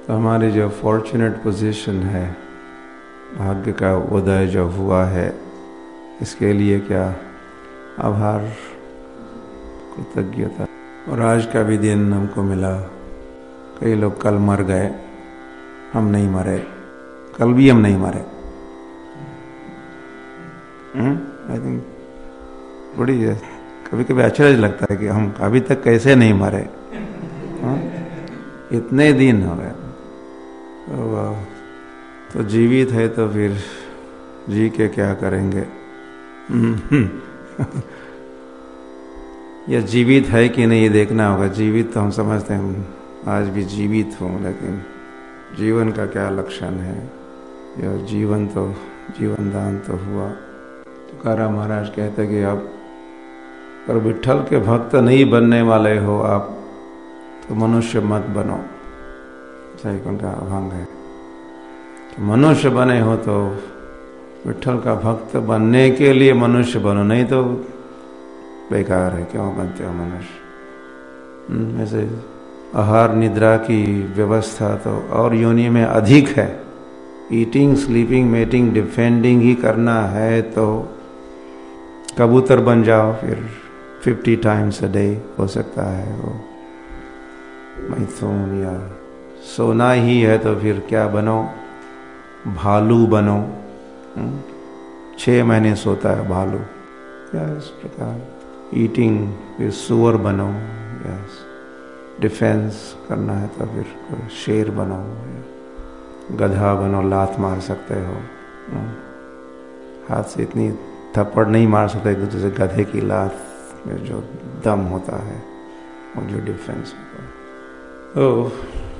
तो हमारी जो फॉर्चुनेट पोजीशन है, भाग्य का उदय जो हुआ है, इसके लिए क्या आभार, कृतज्ञता। और आज का भी दिन हमको मिला। कई लोग कल मर गए, हम नहीं मरे, कल भी हम नहीं मरे। आई थिंक बड़ी कभी कभी आश्चर्य लगता है कि हम अभी तक कैसे नहीं मरे। इतने दिन हो गए। तो जीवित है तो फिर जी के क्या करेंगे। या जीवित है कि नहीं ये देखना होगा। जीवित तो हम समझते हैं, आज भी जीवित हूँ, लेकिन जीवन का क्या लक्षण है। यह जीवन तो जीवन दान तो हुआ। तुकाराम महाराज कहते कि आप पर विठ्ठल के भक्त नहीं बनने वाले हो आप, तो मनुष्य मत बनो। सही उनका अभंग है कि मनुष्य बने हो तो विठ्ठल का भक्त बनने के लिए मनुष्य बनो, नहीं तो बेकार है, क्यों बनते हो मनुष्य। ऐसे आहार निद्रा की व्यवस्था तो और योनि में अधिक है। ईटिंग, स्लीपिंग, मेटिंग, डिफेंडिंग ही करना है तो कबूतर बन जाओ, फिर 50 times a day हो सकता है वो मैथुन। या सोना ही है तो फिर क्या बनो, भालू बनो। 6 महीने सोता है भालू, या इस प्रकार ईटिंग, फिर सुअर बनो। यस, डिफेंस करना है तो फिर शेर बनो, गधा बनो, लात मार सकते हो। हाथ से इतनी थप्पड़ नहीं मार सकते एक दूसरे से, गधे की लात में जो दम होता है और जो डिफेंस होता है।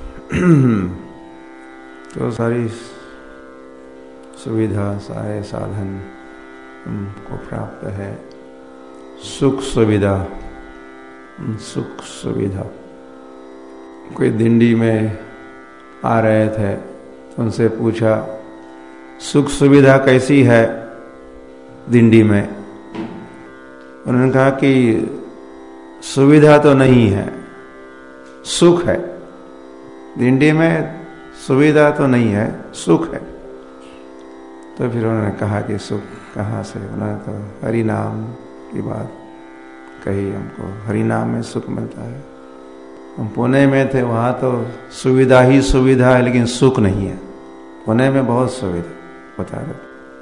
तो सारी सुविधा, सारे साधन हमको प्राप्त है। सुख सुविधा, सुख सुविधा। कोई दिंडी में आ रहे थे तो उनसे पूछा, सुख सुविधा कैसी है दिंडी में। उन्होंने कहा कि सुविधा तो नहीं है, सुख है। दिंडी में सुविधा तो नहीं है, सुख है। तो फिर उन्होंने कहा कि सुख कहाँ से। उन्होंने तो हरि नाम की बात कही, हमको हरि नाम में सुख मिलता है। हम पुणे में थे, वहाँ तो सुविधा ही सुविधा है, लेकिन सुख नहीं है। पुणे में बहुत सुविधा बता रहे।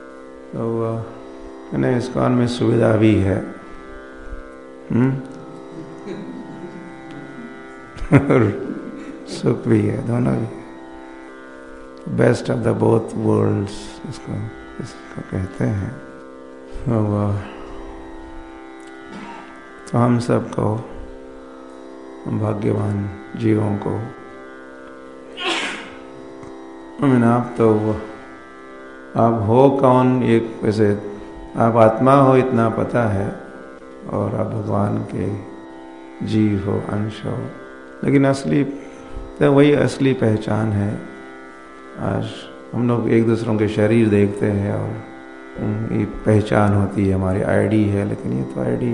तो नहीं, इस्कॉन में सुविधा भी है। और सुख भी है, दोनों भी है। Best of the both worlds इसको कहते हैं। तो हम सबको, भाग्यवान जीवों को, आप हो कौन, एक वैसे आप आत्मा हो इतना पता है, और आप भगवान के जीव हो, अंश हो, लेकिन असली तो वही असली पहचान है। आज हम लोग एक दूसरों के शरीर देखते हैं और ये पहचान होती है, हमारी आईडी है, लेकिन ये तो आईडी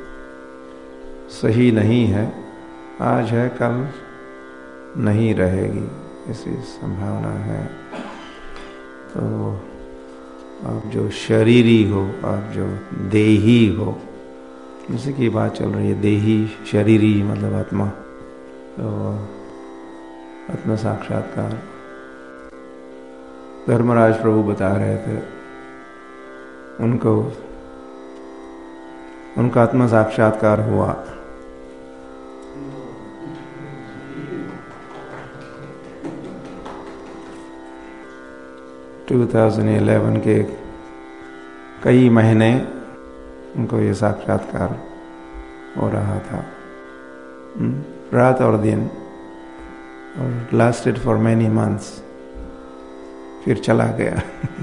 सही नहीं है। आज है, कल नहीं रहेगी, ऐसी संभावना है। तो आप जो शरीरी हो, आप जो देही हो, इसी की बात चल रही है। देही, शरीरी मतलब आत्मा। तो आत्म साक्षात्कार धर्मराज प्रभु बता रहे थे, उनका आत्म साक्षात्कार हुआ। टू 2011 के कई महीने उनको ये साक्षात्कार हो रहा था, रात और दिन, और लास्टेड फॉर मेनी मंथ्स। फिर चला गया।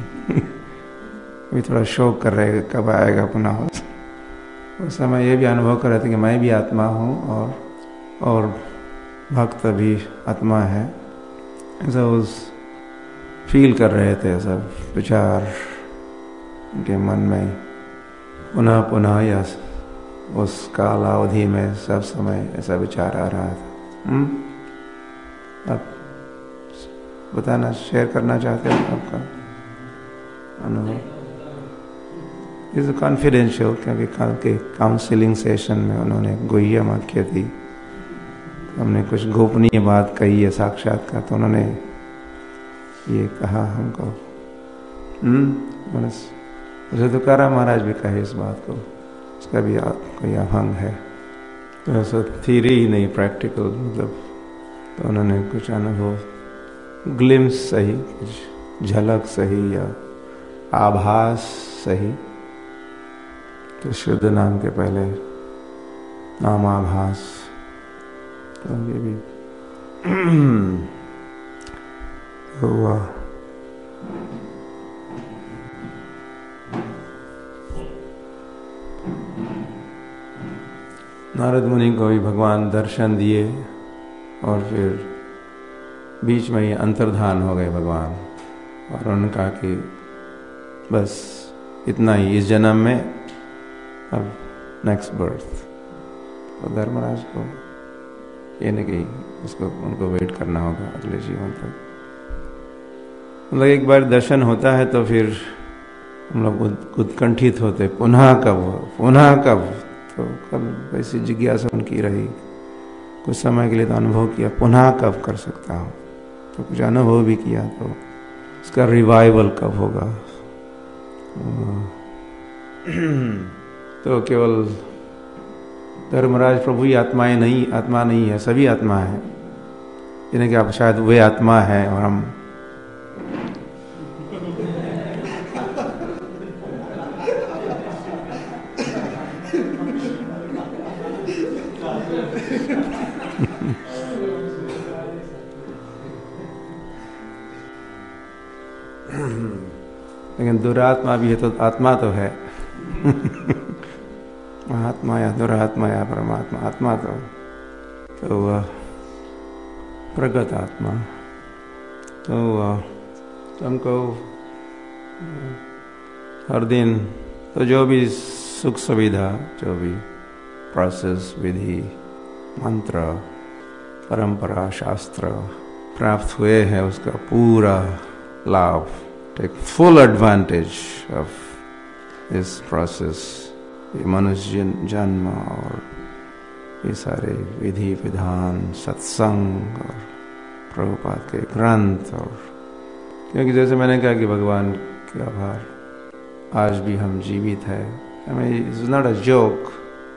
अभी थोड़ा शोक कर रहे कब आएगा पुनः। उस समय ये भी अनुभव कर रहे थे कि मैं भी आत्मा हूँ और भक्त भी आत्मा है। ऐसा उस फील कर रहे थे, सब विचार उनके मन में पुनः पुनः, या उस कालावधि में सब समय ऐसा विचार आ रहा था। अब बताना, शेयर करना चाहते हैं आपका अनुभव? इज कॉन्फिडेंशियल, क्योंकि कल के काउंसलिंग सेशन में उन्होंने गुह्यम आख्या थी, तो हमने कुछ गोपनीय बात कही है साक्षात्कार, तो उन्होंने ये कहा हमको। मुझे तुकाराम महाराज भी कहे इस बात को, इसका भी कोई अभंग है, तो ऐसा थ्योरी ही नहीं, प्रैक्टिकल मतलब। तो उन्होंने कुछ अनुभव, ग्लिम्स सही, कुछ झलक सही या आभास सही, तो शुद्ध नाम के पहले नामाभास, तो ये भी हुआ। नारद मुनि को भी भगवान दर्शन दिए और फिर बीच में ही अंतर्धान हो गए भगवान, और उन्होंने कहा कि बस इतना ही इस जन्म में, अब नेक्स्ट बर्थ। तो धर्मराज को ये नहीं कि उसको उनको वेट करना होगा अगले जीवन तक। मतलब एक बार दर्शन होता है तो फिर हम लोग उत्कंठित होते, पुनः कब, पुनः कब। तो कल वैसी जिज्ञासा उनकी रही, कुछ समय के लिए तो अनुभव किया पुनः कब कर सकता हूँ, तो कुछ अनुभव भी किया, तो उसका रिवाइवल कब होगा। तो केवल धर्मराज प्रभु ही आत्मा नहीं है, सभी आत्मा है, जिन्हें कि आप शायद वे आत्मा है और हम लेकिन दुरात्मा भी है, तो आत्मा तो है महात्मा या दुरात्मा या परमात्मा, आत्मा तो वह प्रगत आत्मा। तो हमको हर दिन तो जो भी सुख सुविधा, जो भी प्रोसेस, विधि, मंत्र, परंपरा, शास्त्र प्राप्त हुए हैं, उसका पूरा लाभ, take full advantage of this process. ये मनुष्य जन्म और ये सारे विधि विधान, सत्संग और प्रभुपाद के ग्रंथ, और क्योंकि जैसे मैंने कहा कि भगवान के आभार, आज भी हम जीवित है। I mean it's not a joke,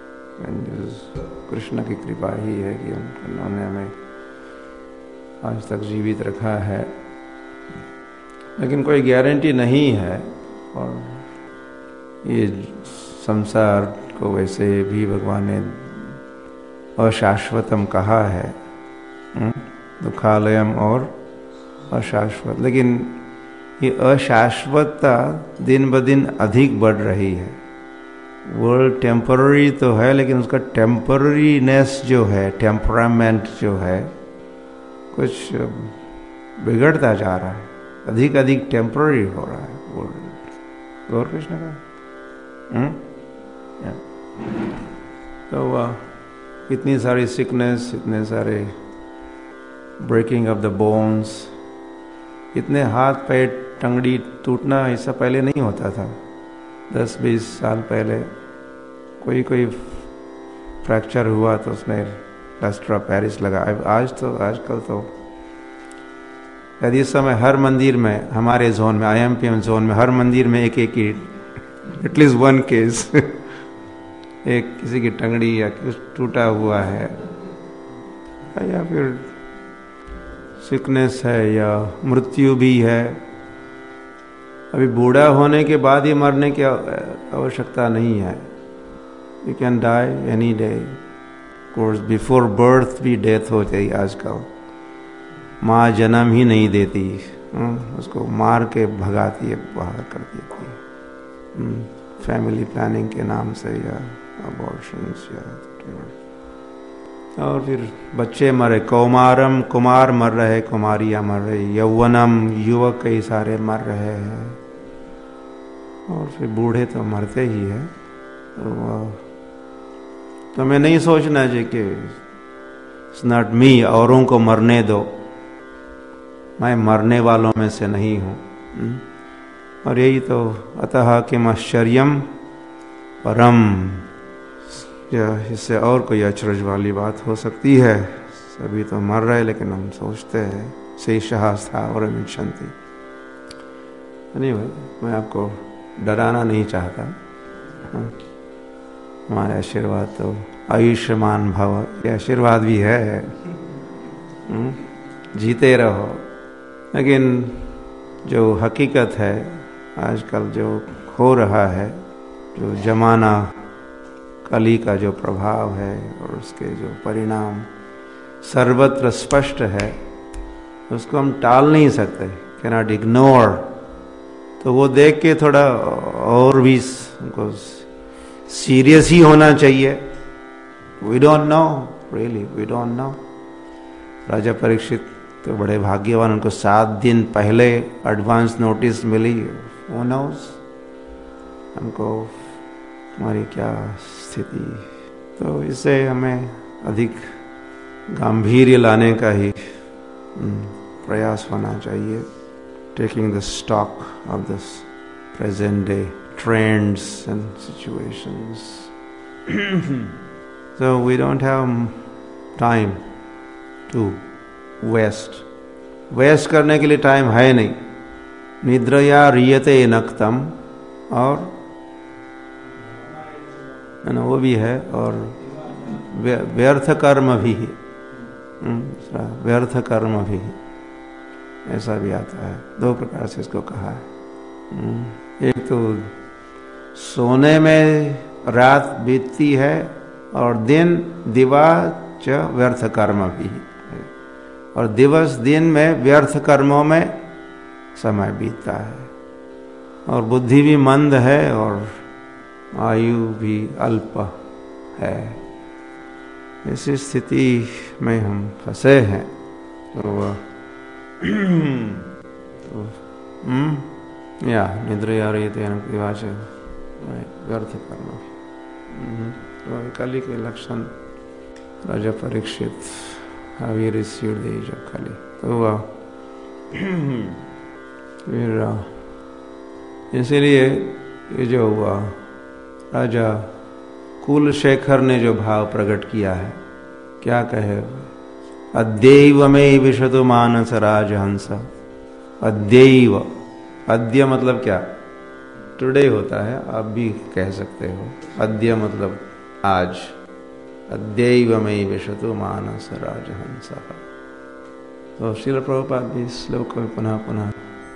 Krishna की कृपा ही है कि उन्होंने हमें आज तक जीवित रखा है, लेकिन कोई गारंटी नहीं है। और ये संसार को वैसे भी भगवान ने अशाश्वतम कहा है, दुखालयम और अशाश्वत, लेकिन ये अशाश्वतता दिन ब दिन अधिक बढ़ रही है। वर्ल्ड टेम्पररी तो है, लेकिन उसका टेम्पररीनेस जो है, टेम्परामेंट जो है, कुछ बिगड़ता जा रहा है, अधिक अधिक टेम्पररी हो रहा है वर्ल्ड। गौर कृष्ण का तो इतनी सारी सिकनेस, इतने सारे ब्रेकिंग ऑफ द बोन्स, इतने हाथ पैर टंगड़ी टूटना, ऐसा पहले नहीं होता था। 10-20 साल पहले कोई फ्रैक्चर हुआ तो उसमें प्लास्टर ऑफ पेरिस लगा। आजकल तो यदि इस समय हर मंदिर में, हमारे जोन में, IMPM जोन में, हर मंदिर में एक एटलीस्ट वन केस एक किसी की टंगड़ी या कुछ टूटा हुआ है, या फिर सिकनेस है, या मृत्यु भी है। अभी बूढ़ा होने के बाद ही मरने की आवश्यकता नहीं है। You can die any day. Course before birth भी डेथ हो जाए आजकल। माँ जन्म ही नहीं देती, उसको मार के भगाती है, बाहर कर देती है, फैमिली प्लानिंग के नाम से, या अबॉर्शंस या और फिर बच्चे मरे, कुमार मर रहे, कुमारियां मर रही, यौवनम, युवक कई सारे मर रहे हैं, और फिर बूढ़े तो मरते ही है। तो हमें नहीं सोचना चाहिए कि इट्स नॉट मी, औरों को मरने दो। मैं मरने वालों में से नहीं हूँ। और यही तो अतः किम आश्चर्यम परम, इससे और कोई अचरज वाली बात हो सकती है? सभी तो मर रहे, लेकिन हम सोचते हैं शेषः स्थावरम इच्छन्ति। नहीं भाई, मैं आपको डराना नहीं चाहता। हमारे आशीर्वाद तो आयुष्मान भव, ये आशीर्वाद भी है, जीते रहो। लेकिन जो हकीकत है आजकल जो हो रहा है, जो जमाना कली का जो प्रभाव है और उसके जो परिणाम सर्वत्र स्पष्ट है, उसको हम टाल नहीं सकते, कैन नॉट इग्नोर। तो वो देख के थोड़ा और भी उनको सीरियस ही होना चाहिए। We don't know, really we don't know. राजा परीक्षित तो बड़े भाग्यवान, उनको 7 दिन पहले एडवांस नोटिस मिली। Who knows? हमको हमारी क्या स्थिति। तो इससे हमें अधिक गांभीर्य लाने का ही प्रयास होना चाहिए, taking the stock of this present day trends and situations. So we don't have time to waste करने के लिए टाइम है नहीं। निद्रया रियते नक्तम, और है ना, वो भी है, और व्यर्थ कर्म भी है, व्यर्थ कर्म भी है, ऐसा भी आता है। 2 प्रकार से इसको कहा है। एक तो सोने में रात बीतती है, और दिन दिवा च व्यर्थ कर्म भी है, और दिवस दिन में व्यर्थ कर्मों में समय बीतता है, और बुद्धि भी मंद है, और आयु भी अल्प है। इसी स्थिति में हम फंसे हैं। तो या निद्रया रहिते दिवाच व्यर्थ कर्म। तो कली के लक्षण राजा Parikshit having received the age of Kali. तो फिर इसीलिए ये जो हुआ, राजा कुलशेखर ने जो भाव प्रकट किया है, क्या कहे, अद्यैव में विशतु मानस राजहंस। अद्यैव, अद्य मतलब क्या, टुडे होता है, आप भी कह सकते हो। अद्य मतलब आज। अद्यैव में विशतु मानस राजहंस। तो श्रील प्रभुपाद भी श्लोक में पुनः पुनः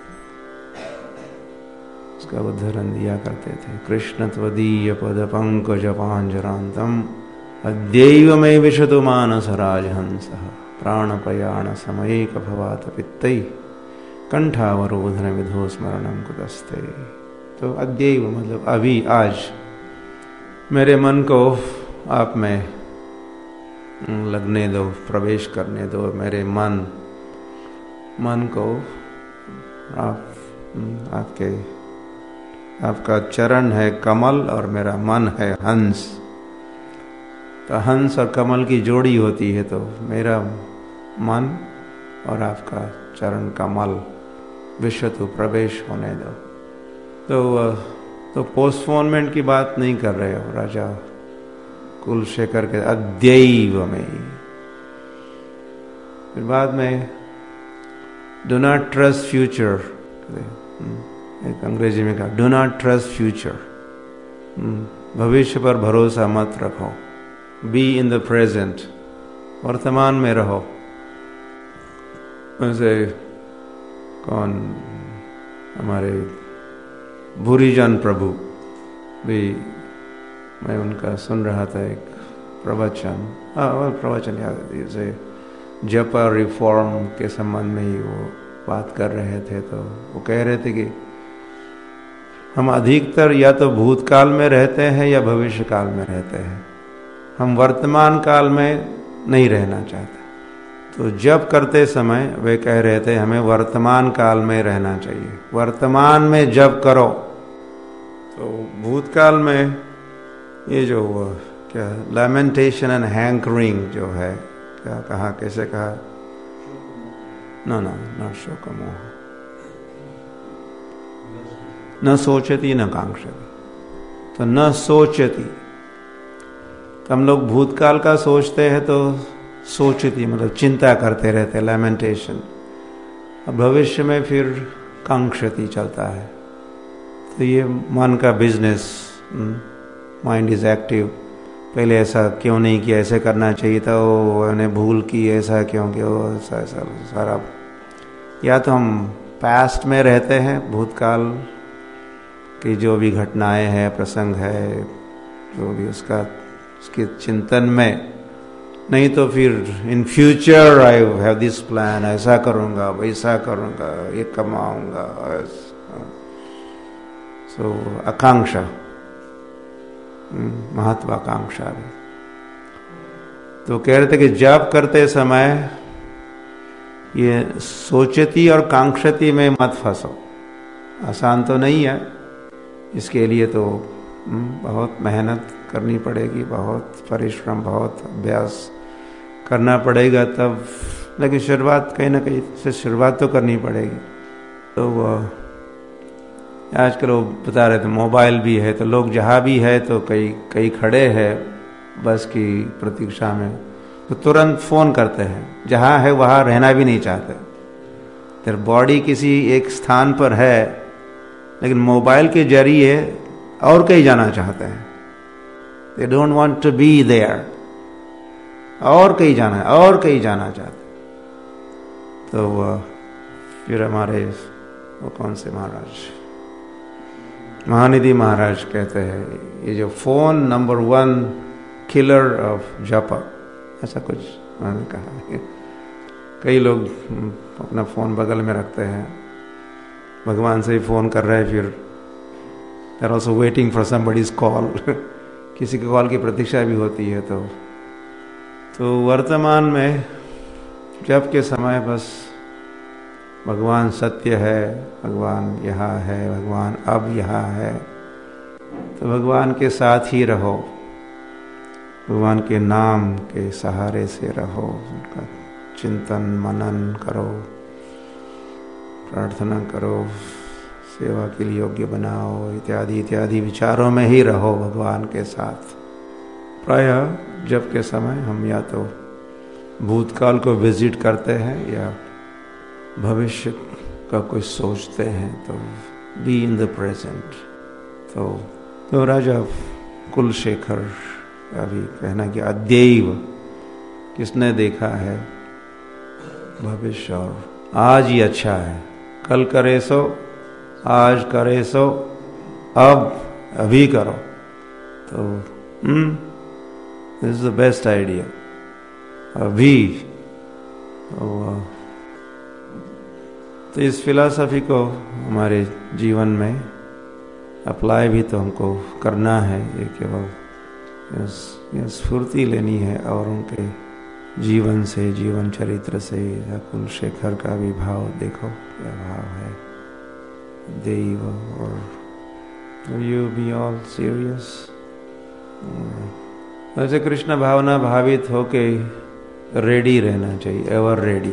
उसका उद्धरण दिया करते थे। कृष्ण त्वदीय पद पंकज पांजरांतम अद्यैव में विशतु मानस राजहंस। प्राण प्रयाण समयेक भवात पित्तै कंठावरोधन विधो स्मरणम कुतस्ते। तो अद्यैव मतलब अभी, आज। मेरे मन को आप में लगने दो, प्रवेश करने दो। मेरे मन को आपका चरण है कमल और मेरा मन है हंस। तो हंस और कमल की जोड़ी होती है, तो मेरा मन और आपका चरण कमल विश्वतु प्रवेश होने दो। तो पोस्टपोनमेंट की बात नहीं कर रहे हो राजा कुलशेखर के अद्यैव में। फिर बाद में डू नॉट ट्रस्ट फ्यूचर, एक अंग्रेजी में कहा डू नॉट ट्रस्ट फ्यूचर। भविष्य पर भरोसा मत रखो। बी इन द प्रेजेंट, वर्तमान में रहो। वैसे कौन, हमारे भूरीजन प्रभु भी, मैं उनका सुन रहा था एक प्रवचन याद है, जैसे जप रिफॉर्म के संबंध में ही वो बात कर रहे थे। तो वो कह रहे थे कि हम अधिकतर या तो भूतकाल में रहते हैं या भविष्य काल में रहते हैं। हम वर्तमान काल में नहीं रहना चाहते। तो जप करते समय वे कह रहे थे हमें वर्तमान काल में रहना चाहिए। वर्तमान में जप करो। तो भूतकाल में ये जो क्या लैमेंटेशन एंड हैंकरिंग जो है, क्या कहा, कैसे कहा, न शोक मोह, न सोचती न कांक्षती। तो न सोचती, तो हम लोग भूतकाल का सोचते हैं तो सोचती मतलब चिंता करते रहते, लैमेंटेशन। भविष्य में फिर कांक्षती चलता है। तो ये मन का बिजनेस, माइंड इज एक्टिव। पहले ऐसा क्यों नहीं किया, ऐसे करना चाहिए था, वो मैंने भूल की, ऐसा क्यों किया, वो ऐसा ऐसा सारा। या तो हम पास्ट में रहते हैं, भूतकाल की जो भी घटनाएं हैं, प्रसंग है, जो भी उसके चिंतन में, नहीं तो फिर in future I have this plan, ऐसा करूँगा, वैसा करूँगा, ये कमाऊँगा। सो आकांक्षा, महत्वाकांक्षा भी। तो कह रहे थे कि जप करते समय ये सोचती और कांक्षती में मत फंसो। आसान तो नहीं है, इसके लिए तो बहुत मेहनत करनी पड़ेगी, बहुत परिश्रम, बहुत अभ्यास करना पड़ेगा तब। लेकिन शुरुआत कहीं ना कहीं से शुरुआत तो करनी पड़ेगी। तो आजकल वो बता रहे थे मोबाइल भी है, तो लोग जहाँ भी है तो कई खड़े हैं बस की प्रतीक्षा में, तो तुरंत फ़ोन करते हैं। जहाँ है वहाँ रहना भी नहीं चाहते। तेरे बॉडी किसी एक स्थान पर है, लेकिन मोबाइल के जरिए और कहीं जाना चाहते हैं। They don't want to be there, और कहीं जाना है, और कहीं जाना चाहते। तो फिर हमारे वो कौन से महाराज, महानिधि महाराज कहते हैं, ये जो फोन नंबर 1 किलर ऑफ जपा, ऐसा कुछ उन्होंने कहा है। कई लोग अपना फोन बगल में रखते हैं, भगवान से ही फोन कर रहे हैं, फिर they are also waiting for somebody's call, किसी के कॉल की प्रतीक्षा भी होती है। तो वर्तमान में जप के समय बस भगवान सत्य है, भगवान यहाँ है, भगवान अब यहाँ है, तो भगवान के साथ ही रहो, भगवान के नाम के सहारे से रहो, उनका चिंतन मनन करो, प्रार्थना करो, सेवा के लिए योग्य बनाओ, इत्यादि इत्यादि विचारों में ही रहो भगवान के साथ। प्रायः जब के समय हम या तो भूतकाल को विजिट करते हैं या भविष्य का कुछ सोचते हैं, तो बी इन द प्रेजेंट। तो राजा कुलशेखर का भी कहना कि अद्यैव, किसने देखा है भविष्य, और आज ही अच्छा है, कल करे सो, आज करे सो, अब अभी करो। तो this is the best idea, अभी। तो इस फिलॉसफी को हमारे जीवन में अप्लाई भी तो हमको करना है। ये केवल स्फूर्ति लेनी है और उनके जीवन से, जीवन चरित्र से, कुलशेखर का भी भाव देखो क्या भाव है, देव। और यू बी ऑल सीरियस, वैसे कृष्ण भावना भावित होके रेडी रहना चाहिए, एवर रेडी।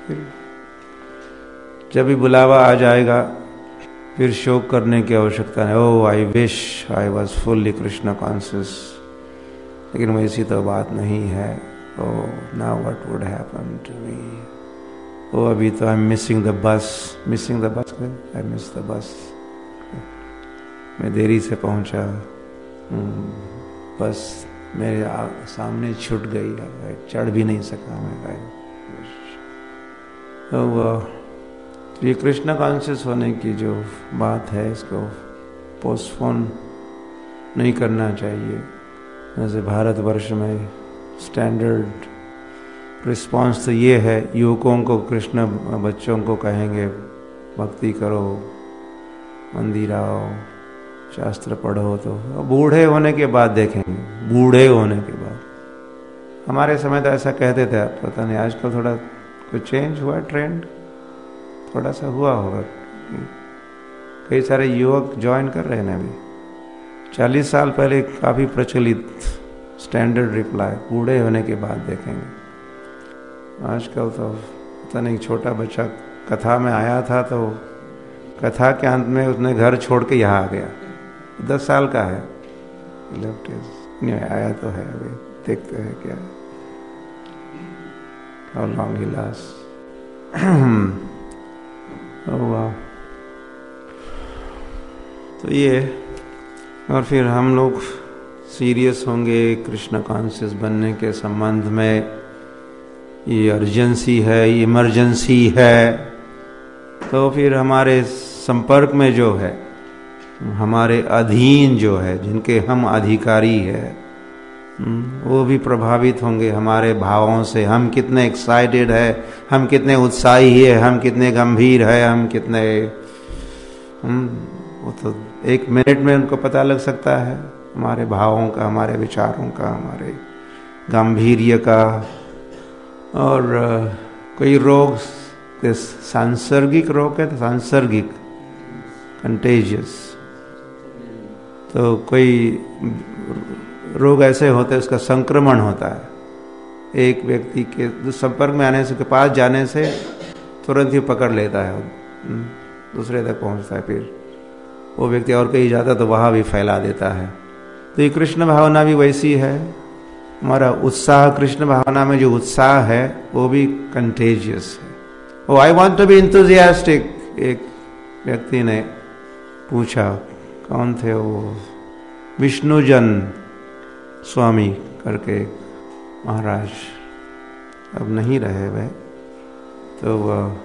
जब भी बुलावा आ जाएगा फिर शोक करने की आवश्यकता नहीं। Oh I wish I was fully Krishna conscious, लेकिन वैसी तो बात नहीं है। Oh now what would happen to me, oh अभी तो I am missing the bus, missing the bus, I miss the bus, मैं देरी से पहुंचा, बस मेरे सामने छूट गई, चढ़ भी नहीं सका मैं। तो ये कृष्ण कॉन्शियस होने की जो बात है, इसको पोस्टपोन नहीं करना चाहिए। जैसे भारतवर्ष में स्टैंडर्ड रिस्पांस तो ये है, युवकों को कृष्ण बच्चों को कहेंगे भक्ति करो, मंदिर आओ, शास्त्र पढ़ो, तो बूढ़े होने के बाद देखेंगे, बूढ़े होने के बाद। हमारे समय तो ऐसा कहते थे, पता नहीं आजकल थोड़ा कुछ चेंज हुआ, ट्रेंड थोड़ा सा हुआ होगा। कई सारे युवक ज्वाइन कर रहे हैं ना अभी। 40 साल पहले काफी प्रचलित स्टैंडर्ड रिप्लाई, बूढ़े होने के बाद देखेंगे। आजकल तो पता नहीं छोटा बच्चा कथा में आया था, तो कथा के अंत में उसने घर छोड़ के यहाँ आ गया। 10 साल का है, नहीं आया तो है, अभी देखते हैं क्या हाउ लॉन्ग ही लास्ट। तो ये, और फिर हम लोग सीरियस होंगे कृष्ण कॉन्शियस बनने के संबंध में। ये अर्जेंसी है, ये इमरजेंसी है। तो फिर हमारे संपर्क में जो है, हमारे अधीन जो है, जिनके हम अधिकारी है, वो भी प्रभावित होंगे हमारे भावों से। हम कितने एक्साइटेड है, हम कितने उत्साही है, हम कितने गंभीर है, हम कितने वो तो 1 मिनट में उनको पता लग सकता है, हमारे भावों का, हमारे विचारों का, हमारे गांधीर्य का। और कोई रोग, सांसर्गिक रोग है, तो सांसर्गिक कंटेजियस, तो कोई रोग ऐसे होते हैं उसका संक्रमण होता है। एक व्यक्ति के संपर्क में आने से, के पास जाने से तुरंत ही पकड़ लेता है, दूसरे तक पहुंचता है, फिर वो व्यक्ति और कहीं जाता तो वहां भी फैला देता है। तो ये कृष्ण भावना भी वैसी है। हमारा उत्साह, कृष्ण भावना में जो उत्साह है वो भी कंटेजियस है। Oh I want to be enthusiastic, एक व्यक्ति ने पूछा, कौन थे वो, विष्णुजन स्वामी करके महाराज, अब नहीं रहे वे, तो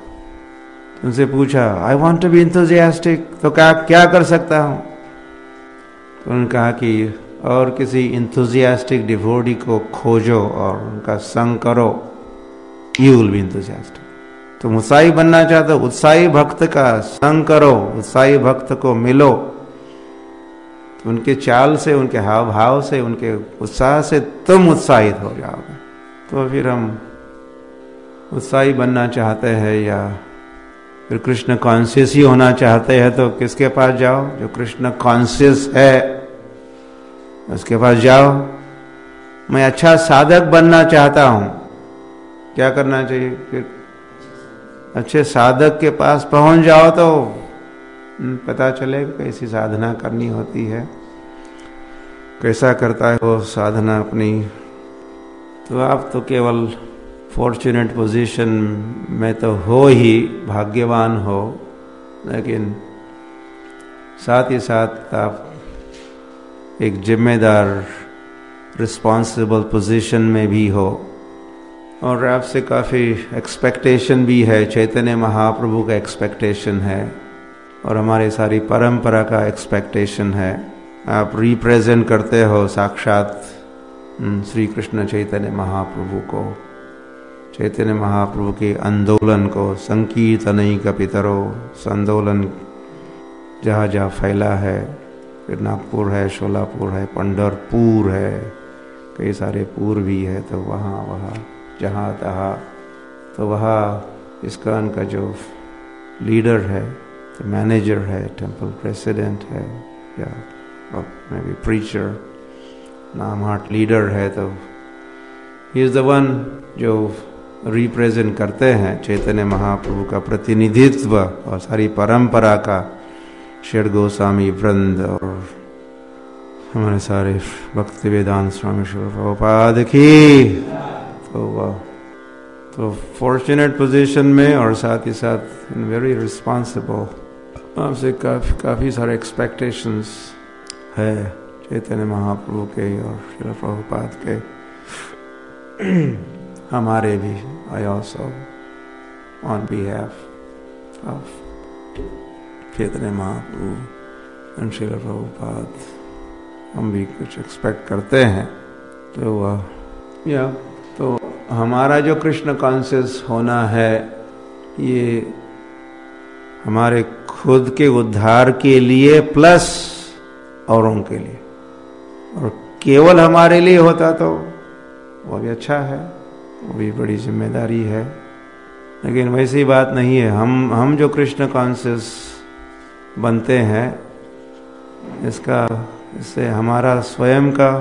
उनसे पूछा I want to be enthusiastic, तो क्या कर सकता हूं? तो उन्होंने कहा कि और किसी इंथुजियास्टिक डिवोटी को खोजो और उनका संग करो, यू विल बी इंथुजियास्टिक। तुम उत्साही बनना चाहते हो, उत्साही भक्त का संग करो, उत्साही भक्त को मिलो, तो उनके चाल से, उनके हाव भाव से, उनके उत्साह से तुम उत्साहित हो जाओगे। तो फिर हम उत्साही बनना चाहते हैं या फिर कृष्ण कॉन्शियस ही होना चाहते हैं, तो किसके पास जाओ? जो कृष्ण कॉन्शियस है उसके पास जाओ। मैं अच्छा साधक बनना चाहता हूं, क्या करना चाहिए? फिर अच्छे साधक के पास पहुंच जाओ तो पता चलेगा कैसी साधना करनी होती है, कैसा करता है वो साधना अपनी। तो आप तो केवल फॉर्चुनेट पोजीशन में तो हो ही, भाग्यवान हो, लेकिन साथ ही साथ आप एक जिम्मेदार रिस्पॉन्सिबल पोजीशन में भी हो, और आपसे काफ़ी एक्सपेक्टेशन भी है। चैतन्य महाप्रभु का एक्सपेक्टेशन है और हमारी सारी परंपरा का एक्सपेक्टेशन है। आप रिप्रेजेंट करते हो साक्षात श्री कृष्ण चैतन्य महाप्रभु को, चैतन्य महाप्रभु के आंदोलन को, संकीर्तनैक पितरो, आंदोलन जहाँ जहाँ फैला है, फिर नागपुर है, शोलापुर है, पंढरपुर है, कई सारे पूर भी है, तो वहाँ जहाँ तहाँ, तो वहाँ इस्कॉन का जो लीडर है, तो मैनेजर है, टेम्पल प्रेसिडेंट है, या may be preacher, Namahatta leader है, तो ही इज द वन जो रिप्रेजेंट करते हैं चैतन्य महाप्रभु का प्रतिनिधित्व और सारी परंपरा का। शेर गोस्वामी वृंद और हमारे सारे भक्ति वेदांत स्वामी श्री प्रभुपाद की। तो फॉर्चुनेट पोजीशन में और साथ ही साथ इन वेरी रिस्पॉन्सिबल, आपसे काफ़ी सारे एक्सपेक्टेशंस है चैतन्य महाप्रभु के और श्री प्रभुपाद के, हमारे भी। I also on behalf of Chaitanya Mahaprabhu and Shri Prabhupada, हम भी कुछ एक्सपेक्ट करते हैं। तो हमारा जो कृष्ण कॉन्शियस होना है, ये हमारे खुद के उद्धार के लिए प्लस औरों के लिए, और केवल हमारे लिए होता तो वो भी अच्छा है, वो भी बड़ी जिम्मेदारी है, लेकिन वैसी बात नहीं है। हम जो कृष्ण कॉन्शियस बनते हैं, इससे हमारा स्वयं का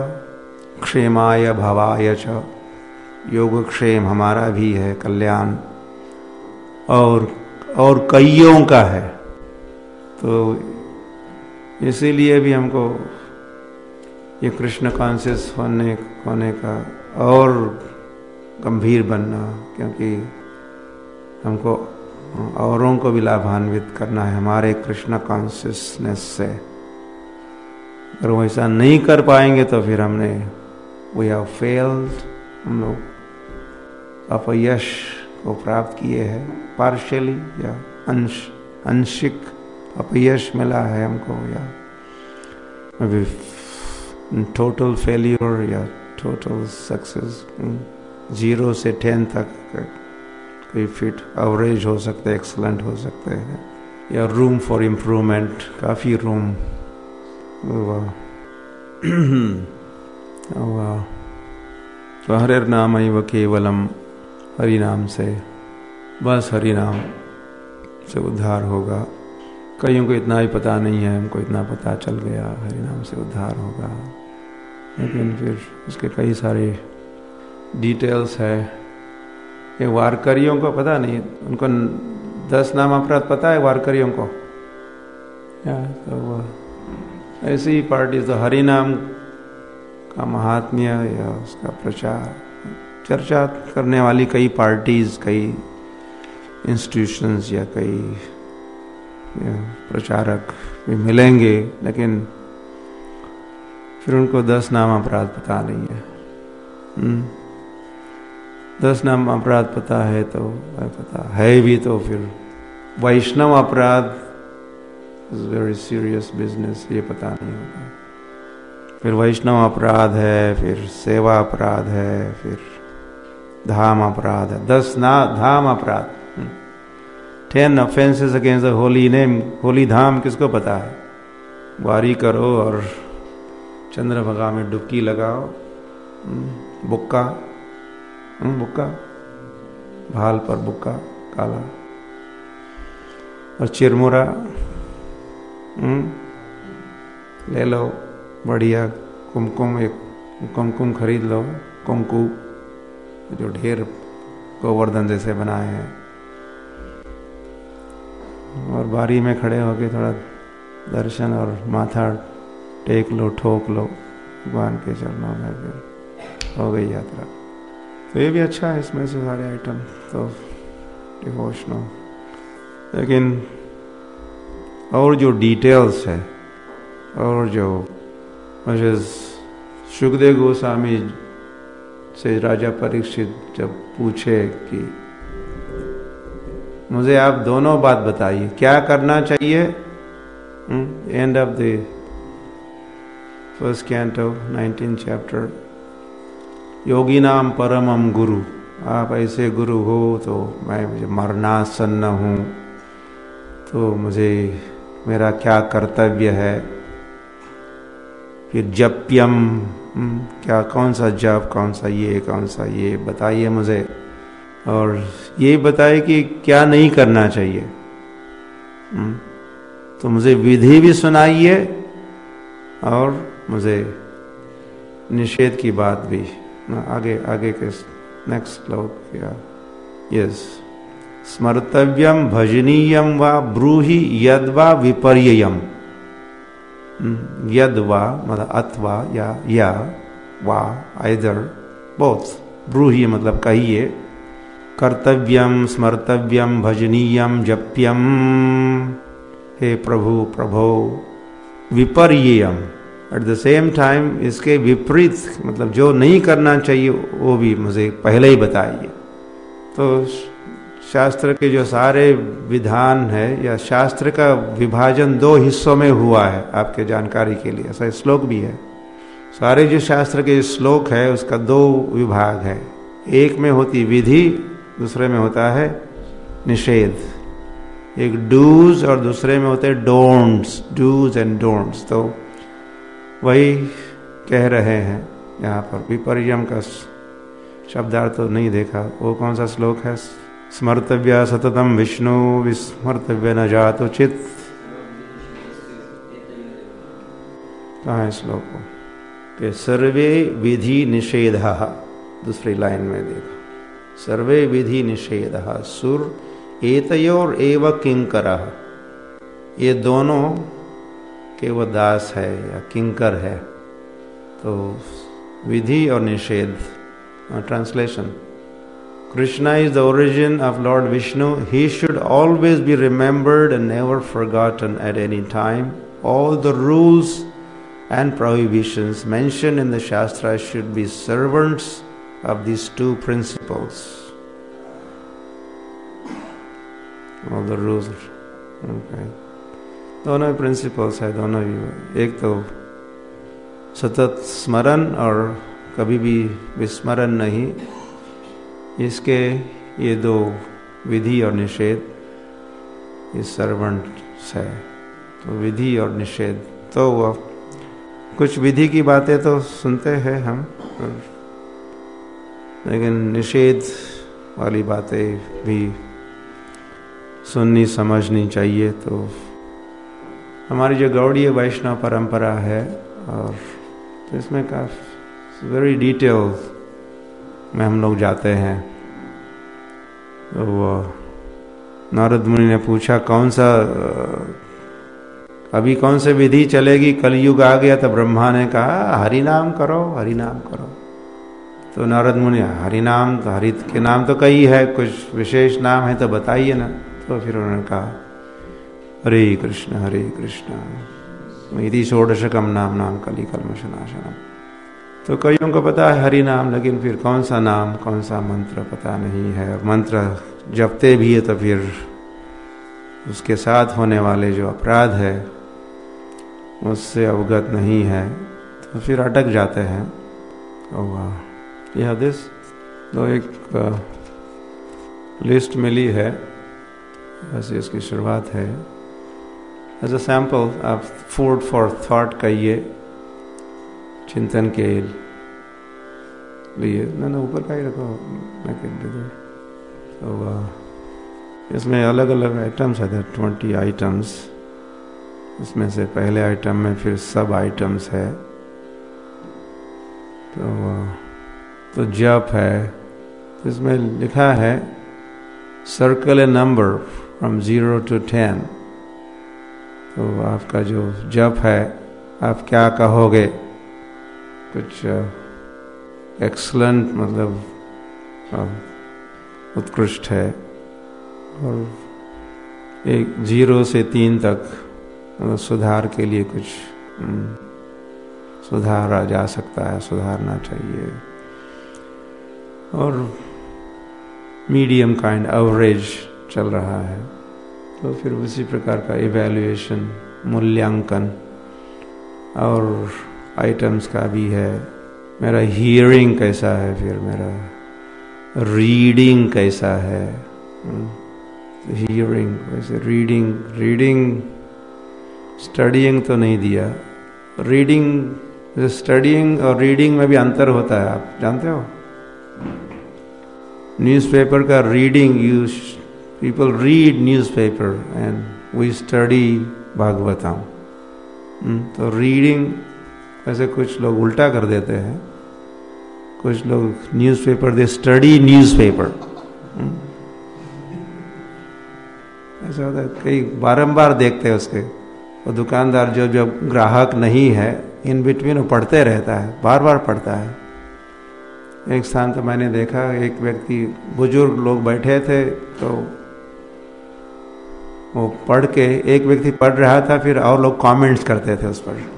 क्षेमाय भवाय च, योग क्षेम हमारा भी है, कल्याण और कईयों का है। तो इसीलिए भी हमको ये कृष्ण कॉन्शियस होने का और गंभीर बनना, क्योंकि हमको औरों को भी लाभान्वित करना है हमारे कृष्ण कॉन्शियसनेस से। अगर वो ऐसा नहीं कर पाएंगे तो फिर हमने वी हैव फेल्ड, हम लोग अपयश को प्राप्त किए हैं, पार्शियली या आंशिक अपयश मिला है हमको, या टोटल फेल्यूर या टोटल सक्सेस। 0 से 10 तक कोई फिट एवरेज हो सकते हैं, एक्सलेंट हो सकते हैं, या रूम फॉर इम्प्रूवमेंट, काफ़ी रूम। तो हरे नाम व केवलम, हरि नाम से, बस हरि नाम से उद्धार होगा। कईयों को इतना ही पता नहीं है, हमको इतना पता चल गया हरि नाम से उद्धार होगा, लेकिन फिर उसके कई सारे डिटेल्स है। ये वारकरियों को पता नहीं, उनको 10 नाम अपराध पता है वारकरियों को, या तो ऐसी ही पार्टी तो हरि नाम का महात्म्य या उसका प्रचार चर्चा करने वाली कई पार्टीज, कई इंस्टीट्यूशंस या कई प्रचारक भी मिलेंगे, लेकिन फिर उनको 10 नाम अपराध पता नहीं है। 10 नाम अपराध पता है तो पता है भी, तो फिर वैष्णव अपराध इज वेरी सीरियस बिजनेस, ये पता नहीं होगा। फिर वैष्णव अपराध है, फिर सेवा अपराध है, फिर धाम अपराध है, 10 धाम अपराध, 10 offences against the holy name. Holy धाम किसको पता है? वारी करो और चंद्रभागा में डुबकी लगाओ, बुक्का भाल पर बुक्का काला, और चिरमुरा ले लो, बढ़िया कुमकुम, एक कुमकुम खरीद लो, कुमकु जो ढेर गोवर्धन जैसे बनाए हैं, और बारी में खड़े होके थोड़ा दर्शन और माथा टेक लो, ठोक लो भगवान के चरणों में, फिर हो गई यात्रा। तो ये भी अच्छा है, इसमें से सारे आइटम तो डिवोशनल, लेकिन और जो डिटेल्स है, और जो मुझे सुखदेव गोस्वामी से राजा परीक्षित जब पूछे कि मुझे आप दोनों बात बताइए, क्या करना चाहिए, end of the first canto 19th chapter, योगी नाम परमम गुरु, आप ऐसे गुरु हो तो मैं मुझे मरणासन्न हूँ, तो मुझे मेरा क्या कर्तव्य है। फिर जप्यम, क्या, कौन सा जप, कौन सा ये बताइए मुझे, और ये बताइए कि क्या नहीं करना चाहिए। तो मुझे विधि भी सुनाइए और मुझे निषेध की बात भी। आगे के नेक्स्ट श्लोक, या यस, स्मर्तव्यम भजनीयम वा ब्रूहि यद्वा विपर्ययम, यद्वा मतलब अथवा या वा, आइदर बोथ, ब्रूहि मतलब कहिए, कर्तव्यम स्मर्तव्यम भजनीयम जप्यम, हे प्रभु प्रभो, विपर्ययम एट द सेम टाइम, इसके विपरीत मतलब जो नहीं करना चाहिए वो भी मुझे पहले ही बताइए। तो शास्त्र के जो सारे विधान है, या शास्त्र का विभाजन 2 हिस्सों में हुआ है, आपके जानकारी के लिए, ऐसा श्लोक भी है। सारे जो शास्त्र के श्लोक है उसका 2 विभाग है, एक में होती विधि, दूसरे में होता है निषेध। एक डूज और दूसरे में होते डोंट्स, डूज एंड डोंट्स। तो वही कह रहे हैं यहाँ पर। विपर्यम का शब्दार्थ तो नहीं देखा, वो कौन सा श्लोक है? स्मर्तव्य सततम विष्णु विस्मर्तव्य न जातो चित, कहाँ है श्लोक को? कि सर्वे विधि निषेधः, दूसरी लाइन में देखो, सर्वे विधि निषेधः, सुर एतयोर एव किंकरः, ये दोनों के वो दास है या किंकर है। तो विधि और निषेध। Translation: Krishna is the origin of Lord Vishnu. He should always be remembered and never forgotten at any time. All the rules and prohibitions mentioned in the Shastra should be servants of these two principles. All the rules. Okay. दोनों principles है, दोनों ही। एक तो सतत स्मरण और कभी भी विस्मरण नहीं, इसके ये दो विधि और निषेध ये सर्वेंट्स है। तो विधि और निषेध, तो वह कुछ विधि की बातें तो सुनते हैं हम, लेकिन निषेध वाली बातें भी सुननी समझनी चाहिए। तो हमारी जो गौड़ीय वैष्णव परंपरा है, और तो इसमें काफी वेरी डिटेल में हम लोग जाते हैं। तो वो नारद मुनि ने पूछा कौन सा अभी कौन से विधि चलेगी, कलयुग आ गया। तो ब्रह्मा ने कहा हरि नाम करो, हरि नाम करो। तो नारद मुनि हरि नाम, तो हरि के नाम तो कई है, कुछ विशेष नाम है तो बताइए ना। तो फिर उन्होंने कहा हरे कृष्ण इति षोडशकम नाम नाम कली कल्मषनाशनम। तो कईयों को पता है हरि नाम, लेकिन फिर कौन सा नाम कौन सा मंत्र पता नहीं है। मंत्र जपते भी है तो फिर उसके साथ होने वाले जो अपराध है उससे अवगत नहीं है, तो फिर अटक जाते हैं। यह दिस तो एक लिस्ट मिली है, ऐसे इसकी शुरुआत है। एज अ सैंपल आप फूड फॉर थॉट कहिए, चिंतन के लिए। ना ऊपर का ही रखो, मैं कह दे दो। तो इसमें अलग अलग आइटम्स है, 20 आइटम्स। इसमें से पहले आइटम में फिर सब आइटम्स है। तो जप है, तो इसमें लिखा है circle a number from 0 to 10। तो आपका जो जप है आप क्या कहोगे, कुछ एक्सलेंट मतलब उत्कृष्ट है। और 0 से 3 तक सुधार के लिए कुछ सुधारा जा सकता है, सुधारना चाहिए। और मीडियम काइंड एवरेज चल रहा है। तो फिर उसी प्रकार का इवैल्यूएशन, मूल्यांकन और आइटम्स का भी है। मेरा हियरिंग कैसा है, फिर मेरा रीडिंग कैसा है। हियरिंग वैसे, रीडिंग स्टडीइंग तो नहीं दिया। रीडिंग, स्टडीइंग और रीडिंग में भी अंतर होता है, आप जानते हो। न्यूज़पेपर का reading, people read newspaper and we study Bhagavatam. तो रीडिंग ऐसे कुछ लोग उल्टा कर देते हैं, कुछ लोग न्यूज़पेपर दे स्टडी न्यूज़पेपर, ऐसा होता है। कई बारंबार देखते हैं उसके, और दुकानदार जो जब ग्राहक नहीं है इन बिटवीन वो पढ़ते रहता है, बार बार पढ़ता है। एक स्थान तो मैंने देखा, एक व्यक्ति, बुजुर्ग लोग बैठे थे, तो वो पढ़ के, एक व्यक्ति पढ़ रहा था, फिर और लोग कमेंट्स करते थे उस पर।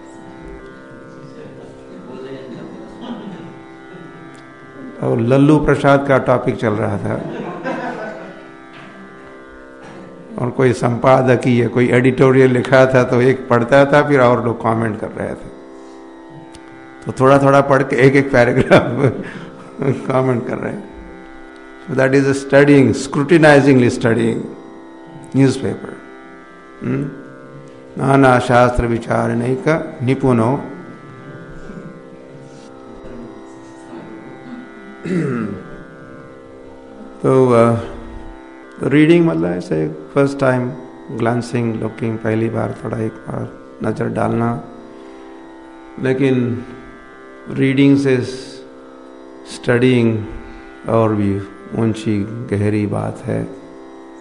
और लल्लू प्रसाद का टॉपिक चल रहा था, और कोई संपादकीय, कोई एडिटोरियल लिखा था, तो एक पढ़ता था, फिर और लोग कमेंट कर रहे थे। तो थोड़ा थोड़ा पढ़ के एक पैराग्राफ कमेंट कर रहे हैं। So that is studying, scrutinisingly studying newspaper. नाना शास्त्र विचार नहीं का निपुणो। तो रीडिंग मतलब ऐसे फर्स्ट टाइम ग्लांसिंग, लुकिंग, पहली बार थोड़ा एक बार नजर डालना। लेकिन रीडिंग से स्टडीइंग और भी ऊंची गहरी बात है।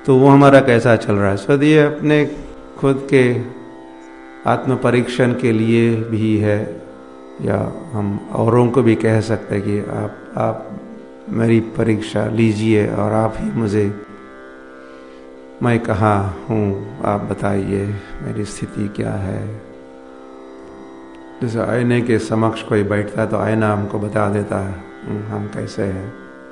तो वो हमारा कैसा चल रहा है। सो ये अपने खुद के आत्म परीक्षण के लिए भी है, या हम औरों को भी कह सकते हैं कि आप मेरी परीक्षा लीजिए और आप ही मुझे, मैं कहाँ हूँ, आप बताइए मेरी स्थिति क्या है। जैसे आईने के समक्ष कोई बैठता है तो आईना हमको बता देता है हम कैसे हैं।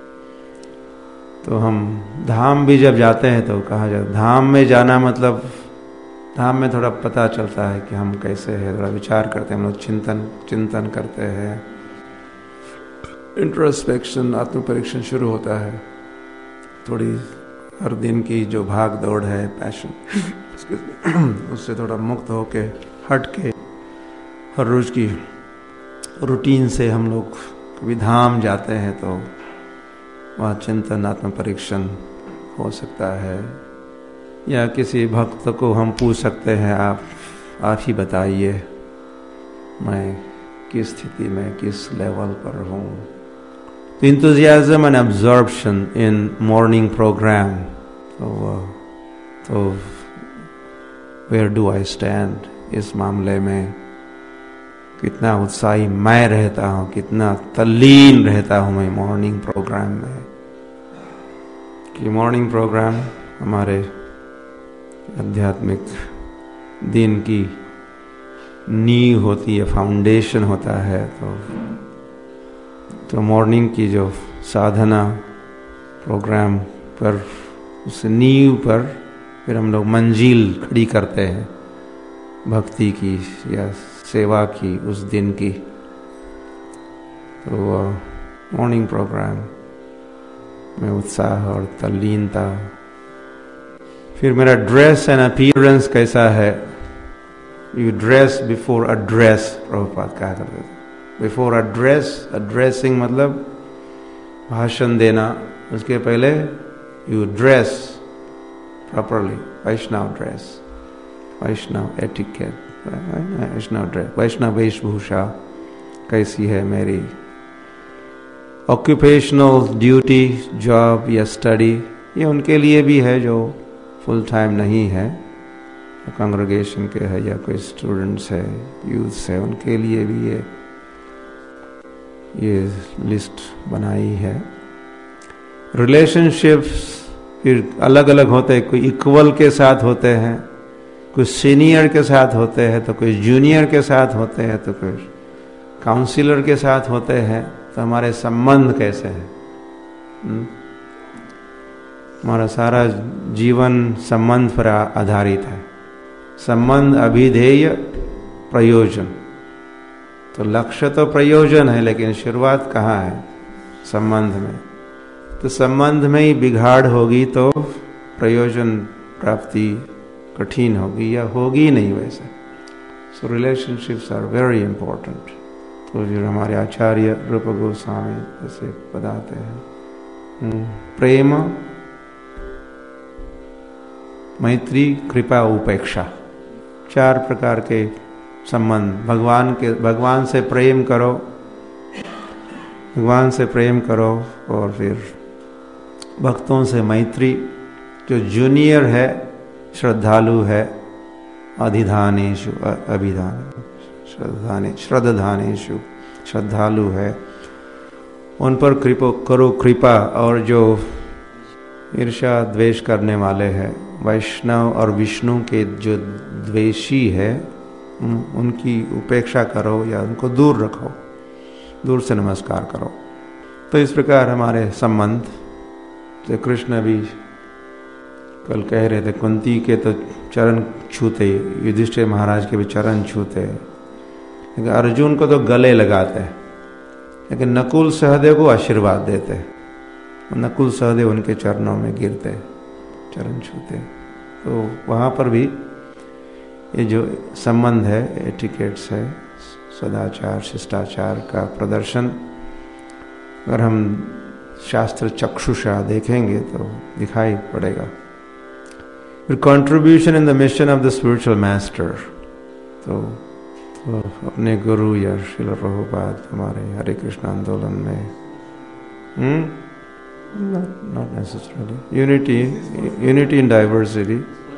तो हम धाम भी जब जाते हैं तो कहा जाता है धाम में जाना मतलब धाम में थोड़ा पता चलता है कि हम कैसे हैं, थोड़ा विचार करते हैं हम लोग, चिंतन करते हैं, इंट्रोस्पेक्शन आत्म परीक्षण शुरू होता है। थोड़ी हर दिन की जो भाग दौड़ है पैशन उससे थोड़ा मुक्त होके हट के हर रोज की रूटीन से हम लोग कभी धाम जाते हैं तो वहाँ चिंतन आत्म परीक्षण हो सकता है। या किसी भक्त को हम पूछ सकते हैं आप ही बताइए मैं किस स्थिति में किस लेवल पर हूँ। तो enthusiasm and absorption in morning program, तो where do I stand इस मामले में, कितना उत्साही मैं रहता हूँ, कितना तल्लीन रहता हूँ मैं मॉर्निंग प्रोग्राम में। कि मॉर्निंग प्रोग्राम हमारे आध्यात्मिक दिन की नींव होती है, फाउंडेशन होता है। तो मॉर्निंग की जो साधना प्रोग्राम पर उस नींव पर फिर हम लोग मंजिल खड़ी करते हैं भक्ति की या सेवा की उस दिन की। तो मॉर्निंग प्रोग्राम में उत्साह और तल्लीनता। फिर मेरा ड्रेस एंड अपीयरेंस कैसा है। You dress before address, Prabhupada कहा करते थे। बिफोर अड्रेसिंग मतलब भाषण देना, उसके पहले you dress properly, Vaishnava dress, Vaishnava etiquette, Vaishnava dress, Vaishnava वेशभूषा कैसी है मेरी। ऑक्यूपेशनल ड्यूटी, जॉब या स्टडी, ये उनके लिए भी है जो फुल टाइम नहीं है, कांग्रेगेशन के है या कोई स्टूडेंट्स है, यूथ्स है, उनके लिए भी ये लिस्ट बनाई है। रिलेशनशिप्स फिर अलग अलग होते हैं, कोई इक्वल के साथ होते हैं, कुछ सीनियर के साथ होते हैं, तो कोई जूनियर के साथ होते हैं, तो कोई काउंसिलर के साथ होते हैं। तो हमारे संबंध कैसे हैं? हमारा सारा जीवन संबंध पर आधारित है। संबंध, अभिधेय, प्रयोजन। तो लक्ष्य तो प्रयोजन है, लेकिन शुरुआत कहाँ है? संबंध में। तो संबंध में ही बिगाड़ होगी तो प्रयोजन प्राप्ति कठिन होगी या होगी नहीं वैसे। So relationships are very important. तो फिर हमारे आचार्य रूप गोस्वामी ऐसे बताते हैं, प्रेम, मैत्री, कृपा, उपेक्षा, 4 प्रकार के संबंध। भगवान से प्रेम करो, भगवान से प्रेम करो, और फिर भक्तों से मैत्री, जो जूनियर है, श्रद्धालु है, अधिधानेषु, अभिधान, श्रद्धानेषु, श्रद्धालु है, उन पर करो कृपा। और जो ईर्ष्या द्वेष करने वाले हैं, वैष्णव और विष्णु के जो द्वेषी है, उनकी उपेक्षा करो या उनको दूर रखो, दूर से नमस्कार करो। तो इस प्रकार हमारे संबंध, तो कृष्ण भी कल कह रहे थे, कुंती के तो चरण छूते, युधिष्ठिर महाराज के भी चरण छूते, लेकिन अर्जुन को तो गले लगाते हैं, लेकिन नकुल सहदेव को आशीर्वाद देते। नकुल सहदेव उनके चरणों में गिरते, चरण छूते। तो वहाँ पर भी ये जो संबंध है, एटिकेट्स है, सदाचार, शिष्टाचार का प्रदर्शन, अगर हम शास्त्र चक्षुषा देखेंगे तो दिखाई पड़ेगा। फिर contribution in the mission of the spiritual master. तो अपने गुरु या श्रील प्रभुपाद हमारे हरे कृष्ण आंदोलन में Not necessarily. Unity in diversity.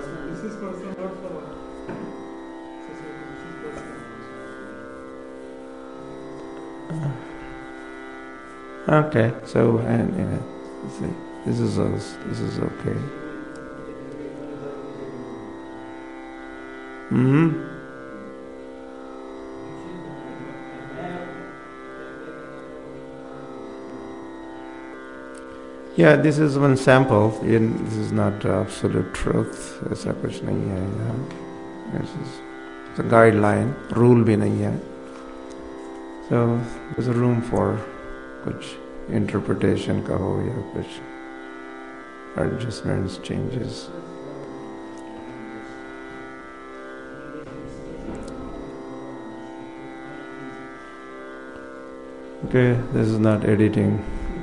Okay, so this is okay. Yeah, this is one sample. This is not absolute truth. ऐसा कुछ नहीं है यहाँ. This is a guideline. Rule भी नहीं है. So there's a room for कुछ interpretation का हो या कुछ adjustments, changes. Okay, this is not editing.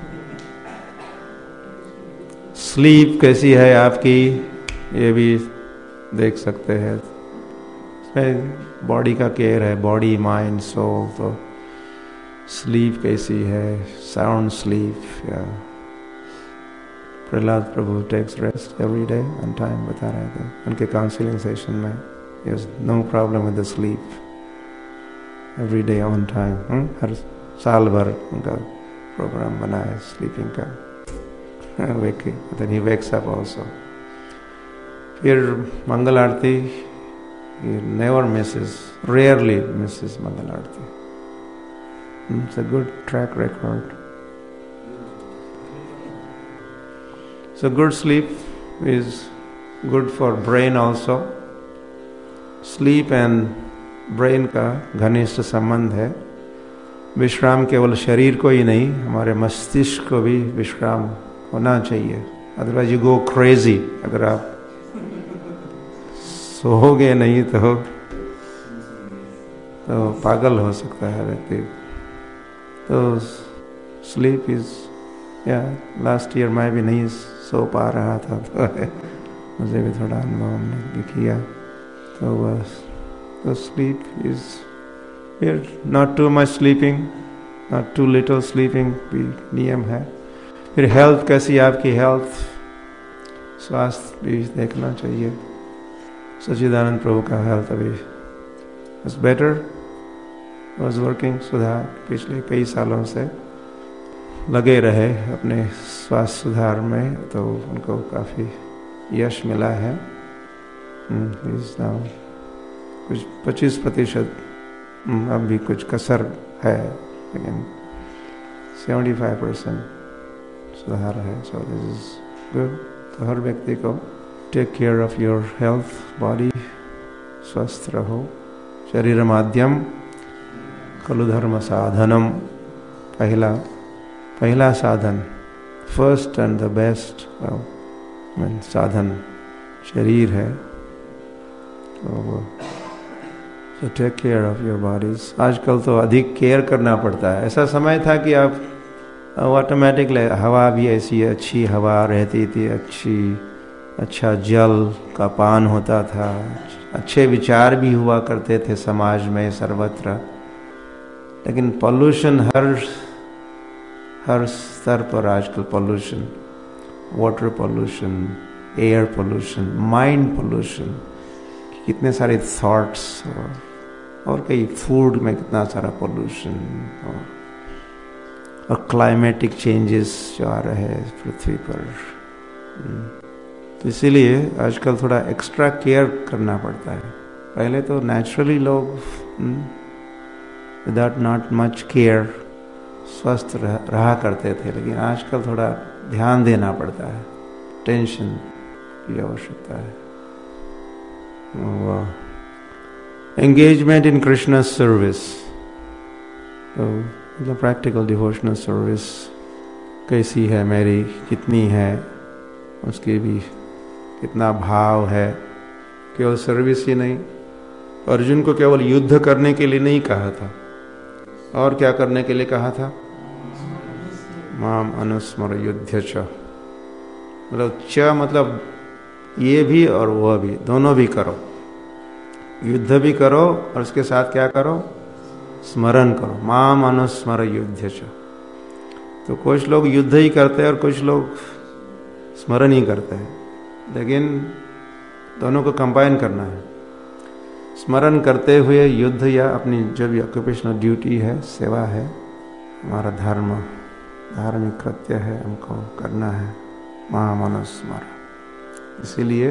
Sleep कैसी है आपकी, ये भी देख सकते हैं. इसमें बॉडी का केयर है, बॉडी माइंड सोल. तो स्लीप कैसी है, साउंड स्लीप. या Prahlad Prabhu takes rest every day on time, बता रहे थे उनके काउंसलिंग सेशन में. No problem with the sleep, every day on time. हर साल भर उनका प्रोग्राम बना है स्लीपिंग का. Waking, then he wakes up also. फिर मंगल आरती, he never misses, rarely misses Mangal Aarti. It's a good track record. So good sleep is good for brain also. Sleep and brain का घनिष्ठ संबंध है. विश्राम केवल शरीर को ही नहीं, हमारे मस्तिष्क को भी विश्राम होना चाहिए. Otherwise you go crazy. अगर आप सोओगे नहीं तो पागल हो सकता है व्यक्ति. तो स्लीप इज, या लास्ट ईयर मैं भी नहीं सो पा रहा था, तो मुझे भी थोड़ा अनुभव हमने भी किया. तो sleep is not too much sleeping, not too little sleeping भी नियम है. फिर हेल्थ कैसी है आपकी, हेल्थ स्वास्थ्य भी देखना चाहिए. सच्चिदानंद प्रभु का हेल्थ अभी इज बेटर, वॉज वर्किंग. सुधार पिछले कई सालों से लगे रहे अपने स्वास्थ्य सुधार में, तो उनको काफ़ी यश मिला है. कुछ 25% अब भी कुछ कसर है, लेकिन 75% सुधार है. So this is good. तो हर व्यक्ति को take care of your health, body. स्वस्थ रहो. शरीर माध्यम खलु धर्म साधनम. पहला साधन, फर्स्ट एंड द बेस्ट साधन शरीर है. तो take care of your bodies. आजकल तो अधिक केयर करना पड़ता है. ऐसा समय था कि आप ऑटोमेटिकली, हवा भी ऐसी अच्छी हवा रहती थी, अच्छा जल का पान होता था, अच्छे विचार भी हुआ करते थे समाज में सर्वत्र. लेकिन पोल्यूशन हर स्तर पर आजकल pollution, water pollution, air pollution, mind pollution, कितने सारे थॉट्स और कई फूड में कितना सारा पोल्यूशन, और क्लाइमेटिक चेंजेस जो आ रहे हैं पृथ्वी पर. तो इसीलिए आजकल थोड़ा एक्स्ट्रा केयर करना पड़ता है. पहले तो नेचुरली लोग विदाउट नॉट मच केयर स्वस्थ रहा करते थे, लेकिन आजकल थोड़ा ध्यान देना पड़ता है, टेंशन की आवश्यकता है. एंगेजमेंट इन कृष्ण सर्विस, तो प्रैक्टिकल डिवोशनल सर्विस कैसी है मेरी, कितनी है, उसकी भी कितना भाव है. केवल सर्विस ही नहीं, अर्जुन को केवल युद्ध करने के लिए नहीं कहा था, और क्या करने के लिए कहा था? माम अनुस्मर युद्ध च. मतलब ये भी और वह भी, दोनों भी करो. युद्ध भी करो और उसके साथ क्या करो? स्मरण करो. माम अनुस्मर युद्ध च. तो कुछ लोग युद्ध ही करते हैं और कुछ लोग स्मरण ही करते हैं, लेकिन दोनों को कंबाइन करना है। स्मरण करते हुए युद्ध या अपनी जो भी ऑक्यूपेशनल ड्यूटी है, सेवा है, हमारा धार्मिक कृत्य है, हमको करना है महामनुस्मरण। इसीलिए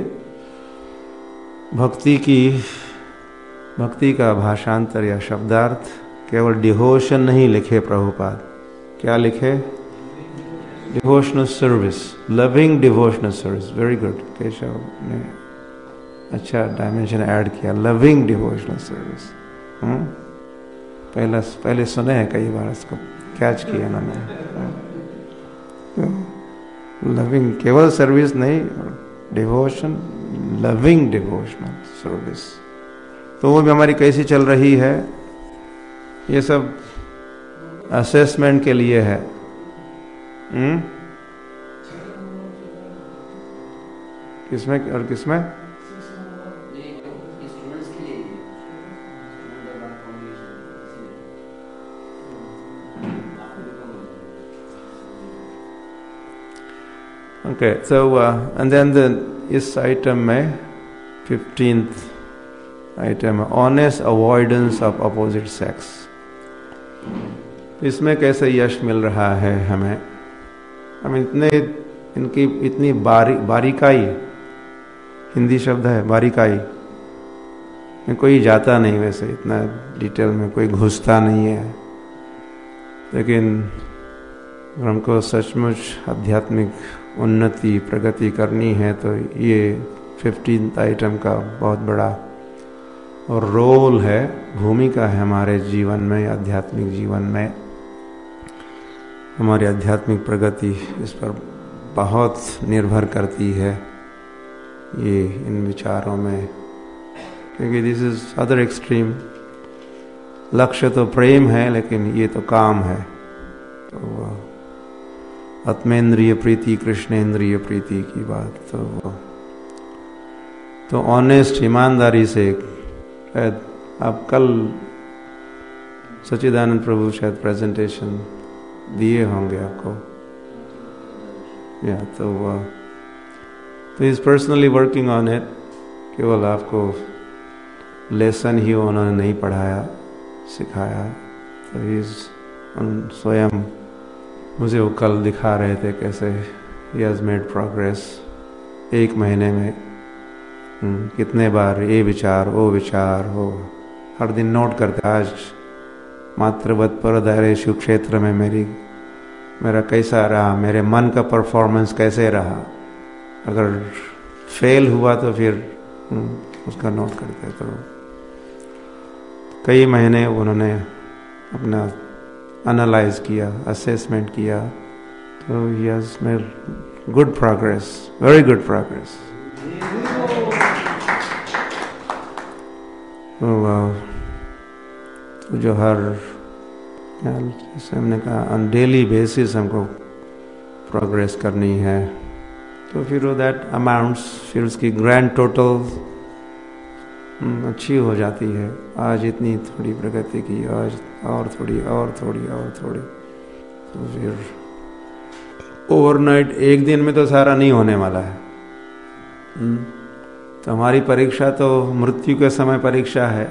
भक्ति का भाषांतर या शब्दार्थ केवल डिवोशन नहीं लिखे प्रभुपाद। क्या लिखे? Devotional service, loving devotional service. Very good, Keshav ने अच्छा डायमेंशन ऐड किया, लविंग डिवोशनल सर्विस। पहले सुने हैं, कई बार इसको कैच किया उन्होंने। लविंग केवल सर्विस नहीं, डिवोशन, लविंग डिवोशनल सर्विस। तो वो भी हमारी कैसी चल रही है, ये सब असेसमेंट के लिए है। किसमें और किसमें? Okay, so and then इस आइटम में 15th आइटम है honest avoidance of opposite sex. इसमें कैसे यश मिल रहा है हमें? हम इनकी इतनी बारीकाई, हिंदी शब्द है बारीकाई में कोई जाता नहीं, वैसे इतना डिटेल में कोई घुसता नहीं है, लेकिन हमको सचमुच आध्यात्मिक उन्नति प्रगति करनी है तो ये 15th आइटम का बहुत बड़ा और रोल है, भूमिका है हमारे जीवन में, आध्यात्मिक जीवन में। हमारी आध्यात्मिक प्रगति इस पर बहुत निर्भर करती है, ये इन विचारों में, क्योंकि दिस इज अदर एक्सट्रीम। लक्ष्य तो प्रेम है, लेकिन ये तो काम है। तो आत्मेंद्रिय प्रीति, कृष्णेंद्रिय प्रीति की बात, तो ऑनेस्ट, ईमानदारी से। अब कल सच्चिदानंद प्रभु शायद प्रेजेंटेशन दिए होंगे आपको, या तो is personally working on it. केवल आपको लेसन ही उन्होंने नहीं पढ़ाया, सिखाया, तो इज स्वयं मुझे वो कल दिखा रहे थे कैसे ही हैज मेड प्रोग्रेस। 1 महीने में कितने बार ये विचार वो विचार हो, हर दिन नोट करते। आज मातृवत पर दायरेषु क्षेत्र में मेरा कैसा रहा, मेरे मन का परफॉर्मेंस कैसे रहा। अगर फेल हुआ तो फिर उसका नोट करते। तो कई महीने उन्होंने अपना एनालाइज किया, असेसमेंट किया, तो he has made good progress, very good progress. तो जो हर, जैसे हमने कहा, ऑन डेली बेसिस हमको प्रोग्रेस करनी है, तो फिर वो दैट अमाउंट्स, फिर उसकी ग्रैंड टोटल अच्छी हो जाती है। आज इतनी थोड़ी प्रगति की, आज और थोड़ी और थोड़ी और थोड़ी, तो फिर ओवरनाइट एक दिन में तो सारा नहीं होने वाला है। तो हमारी परीक्षा तो मृत्यु के समय परीक्षा है,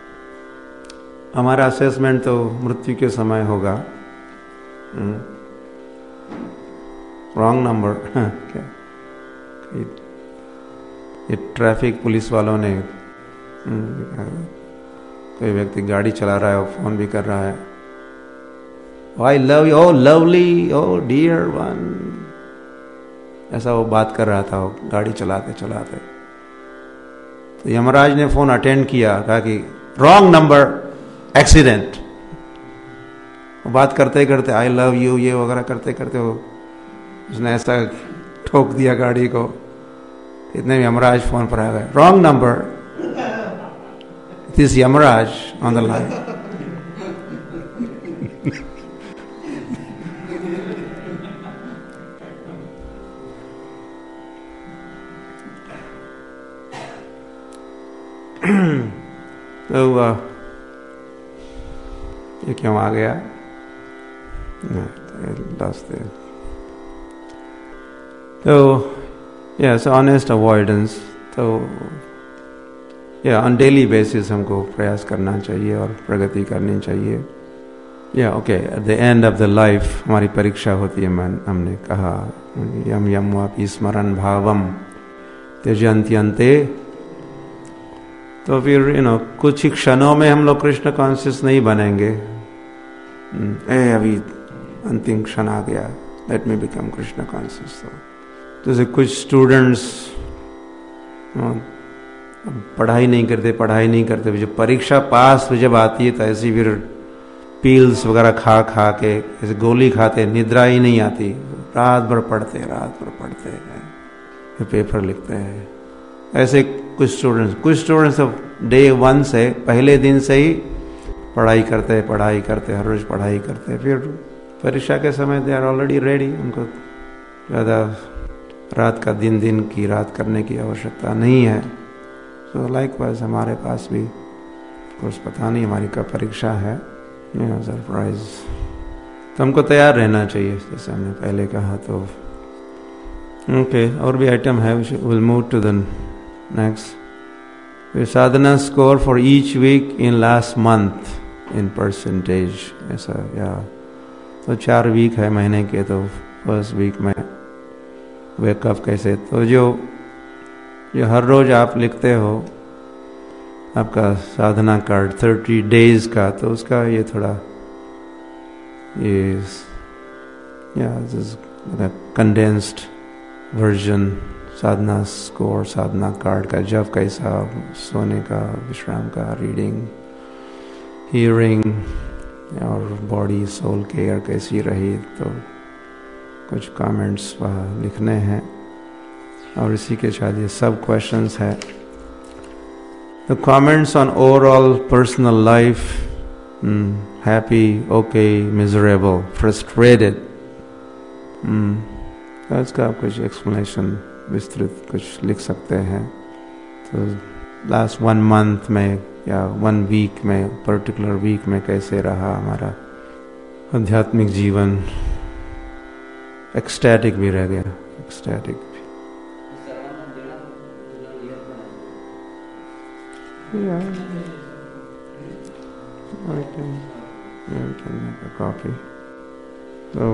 हमारा असेसमेंट तो मृत्यु के समय होगा। Wrong number. क्या ये ट्रैफिक पुलिस वालों ने, कोई व्यक्ति गाड़ी चला रहा है और फोन भी कर रहा है, I love you, oh lovely, oh dear one, ऐसा वो बात कर रहा था वो गाड़ी चलाते चलाते। तो यमराज ने फोन अटेंड किया, कहा कि रॉन्ग नंबर, एक्सीडेंट। वो बात करते करते आई लव यू ये वगैरह करते करते वो उसने ऐसा ठोक दिया गाड़ी को, इतने में यमराज फोन पर आ गए, wrong number, it is Yamraj on the line. तो ये क्यों आ गया? तो यस, ऑनेस्ट अवॉइडेंस, तो या ऑन डेली बेसिस हमको प्रयास करना चाहिए और प्रगति करनी चाहिए। या okay, at the end of the life हमारी परीक्षा होती है, हमने कहा यम यम वापि स्मरण भावम त्यजन्त्यन्ते। तो फिर कुछ ही क्षणों में हम लोग कृष्ण कॉन्शियस नहीं बनेंगे। अभी अंतिम क्षण आ गया, let me become Krishna conscious. जैसे कुछ स्टूडेंट्स पढ़ाई नहीं करते, जो परीक्षा पास जब आती है तो ऐसी फिर पील्स वगैरह खा के ऐसे गोली खाते, निद्रा ही नहीं आती, रात भर पढ़ते हैं, फिर पेपर लिखते हैं। ऐसे कुछ स्टूडेंट्स डे 1 से, पहले दिन से ही पढ़ाई करते, हर रोज पढ़ाई करते, फिर परीक्षा के समय दे आर ऑलरेडी रेडी। उनको ज़्यादा रात का दिन की रात करने की आवश्यकता नहीं है। तो लाइकवाइज हमारे पास भी कोर्स पता नहीं हमारी कब परीक्षा है, सरप्राइज। तो हमको तैयार रहना चाहिए, जैसे हमने पहले कहा। तो ओके, और भी आइटम है, will move to the next. Sadhana score for each week in last month in percentage, ऐसा या तो 4 वीक है महीने के, तो फर्स्ट वीक में वेकअप कैसे, तो जो हर रोज आप लिखते हो आपका साधना कार्ड 30 डेज का, तो उसका ये थोड़ा ये कंडेंस्ड वर्जन साधना स्कोर, साधना कार्ड का, जब कैसा, सोने का, विश्राम का, रीडिंग, हियरिंग और बॉडी सोल केयर कैसी रही, तो कुछ कमेंट्स वहाँ लिखने हैं। और इसी के साथ ये सब क्वेश्चंस है। The comments on overall personal life, happy, okay, miserable, frustrated, तो इसका आप कुछ एक्सप्लेनेशन विस्तृत कुछ लिख सकते हैं। तो लास्ट 1 मंथ में या 1 वीक में, पर्टिकुलर वीक में कैसे रहा हमारा आध्यात्मिक जीवन, एक्सटैटिक भी रह गया, ecstatic. Yeah, I can make a copy. So,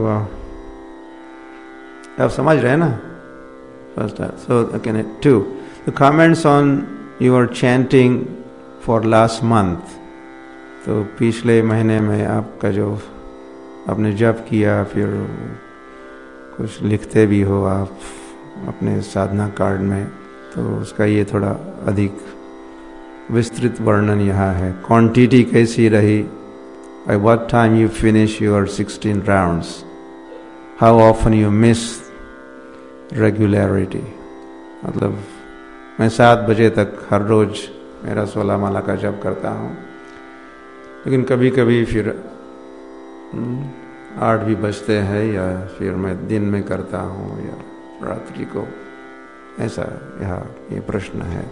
आप समझ रहे हैं ना? First, so again, 2. The comments on your chanting for last month. तो पिछले महीने में आपका जो आपने जप किया, फिर कुछ लिखते भी हो आप अपने साधना कार्ड में, तो उसका ये थोड़ा अधिक विस्तृत वर्णन यहाँ है। क्वांटिटी कैसी रही, by what time you finish your 16 rounds, how often you miss regularity। मतलब मैं 7 बजे तक हर रोज मेरा 16 माला का जप करता हूँ, लेकिन कभी कभी फिर 8 भी बजते हैं, या फिर मैं दिन में करता हूँ या रात्रि को, ऐसा यहाँ ये प्रश्न है।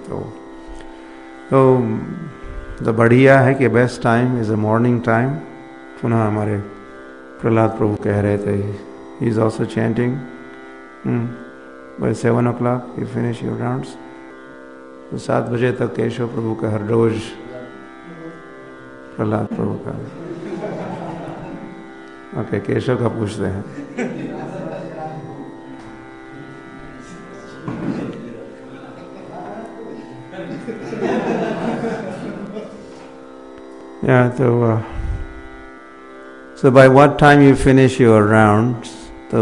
तो बढ़िया है कि best time is a morning time. पुनः हमारे प्रहलाद प्रभु कह रहे थे, he is also chanting by 7 o'clock you finish your rounds. तो 7 बजे तक केशव प्रभु का हर रोज, प्रहलाद प्रभु का, ओके, केशव का पूछते हैं। Yeah, so by what time you finish your rounds? तो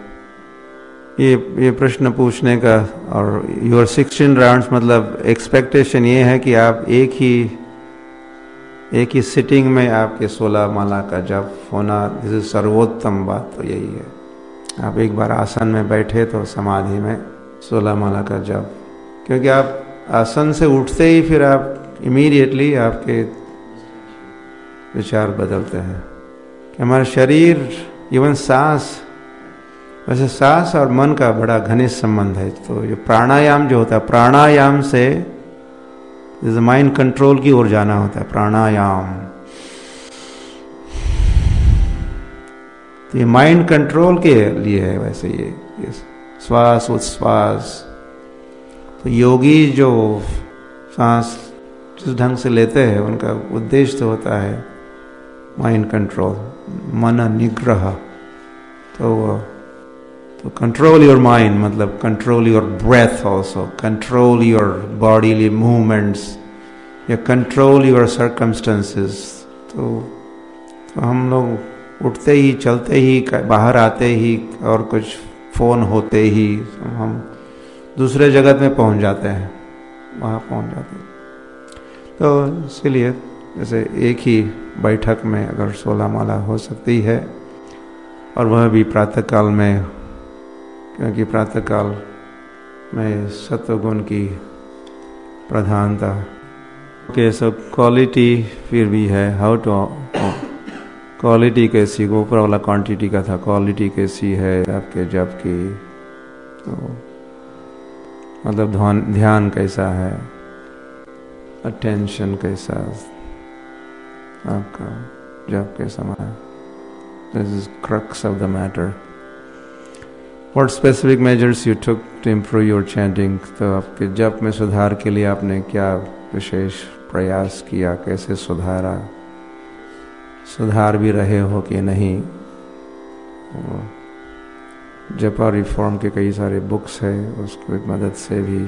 ये प्रश्न पूछने का, और your 16 rounds मतलब एक्सपेक्टेशन ये है कि आप एक ही सिटिंग में आपके 16 माला का जप होना, जैसे सर्वोत्तम बात तो यही है। आप एक बार आसन में बैठे तो समाधि में 16 माला का जप, क्योंकि आप आसन से उठते ही फिर आप इमीडिएटली आपके विचार बदलते हैं कि हमारा शरीर, इवन सांस, वैसे सांस और मन का बड़ा घनिष्ठ संबंध है। तो ये प्राणायाम जो होता है, प्राणायाम से माइंड कंट्रोल की ओर जाना होता है। प्राणायाम तो ये माइंड कंट्रोल के लिए है। वैसे ये श्वास उच्छ्वास, तो योगी जो सांस जिस ढंग से लेते हैं उनका उद्देश्य तो होता है माइंड कंट्रोल, मन निग्रह। तो कंट्रोल योर माइंड मतलब control your breath also, control your bodily movements या कंट्रोल योर सर्कमस्टेंसेस। तो हम लोग उठते ही, चलते ही, बाहर आते ही और कुछ फोन होते ही हम दूसरे जगत में पहुंच जाते हैं, वहाँ पहुंच जाते हैं। तो इसलिए जैसे एक ही बैठक में अगर 16 माला हो सकती है, और वह भी प्रातःकाल में, क्योंकि प्रातःकाल में सत्वगुण की प्रधानता के सब क्वालिटी फिर भी है। हाउ टू क्वालिटी कैसी, ऊपर वाला क्वांटिटी का था, क्वालिटी कैसी है आपके जप की, तो मतलब ध्यान कैसा है, अटेंशन कैसा आपका जप के समय। This is crux of the matter. What specific measures you took to improve your chanting? तो आपके जप में सुधार के लिए आपने क्या विशेष प्रयास किया, कैसे सुधारा, सुधार भी रहे हो कि नहीं? जपा रिफॉर्म के कई सारे बुक्स है, उसकी मदद से भी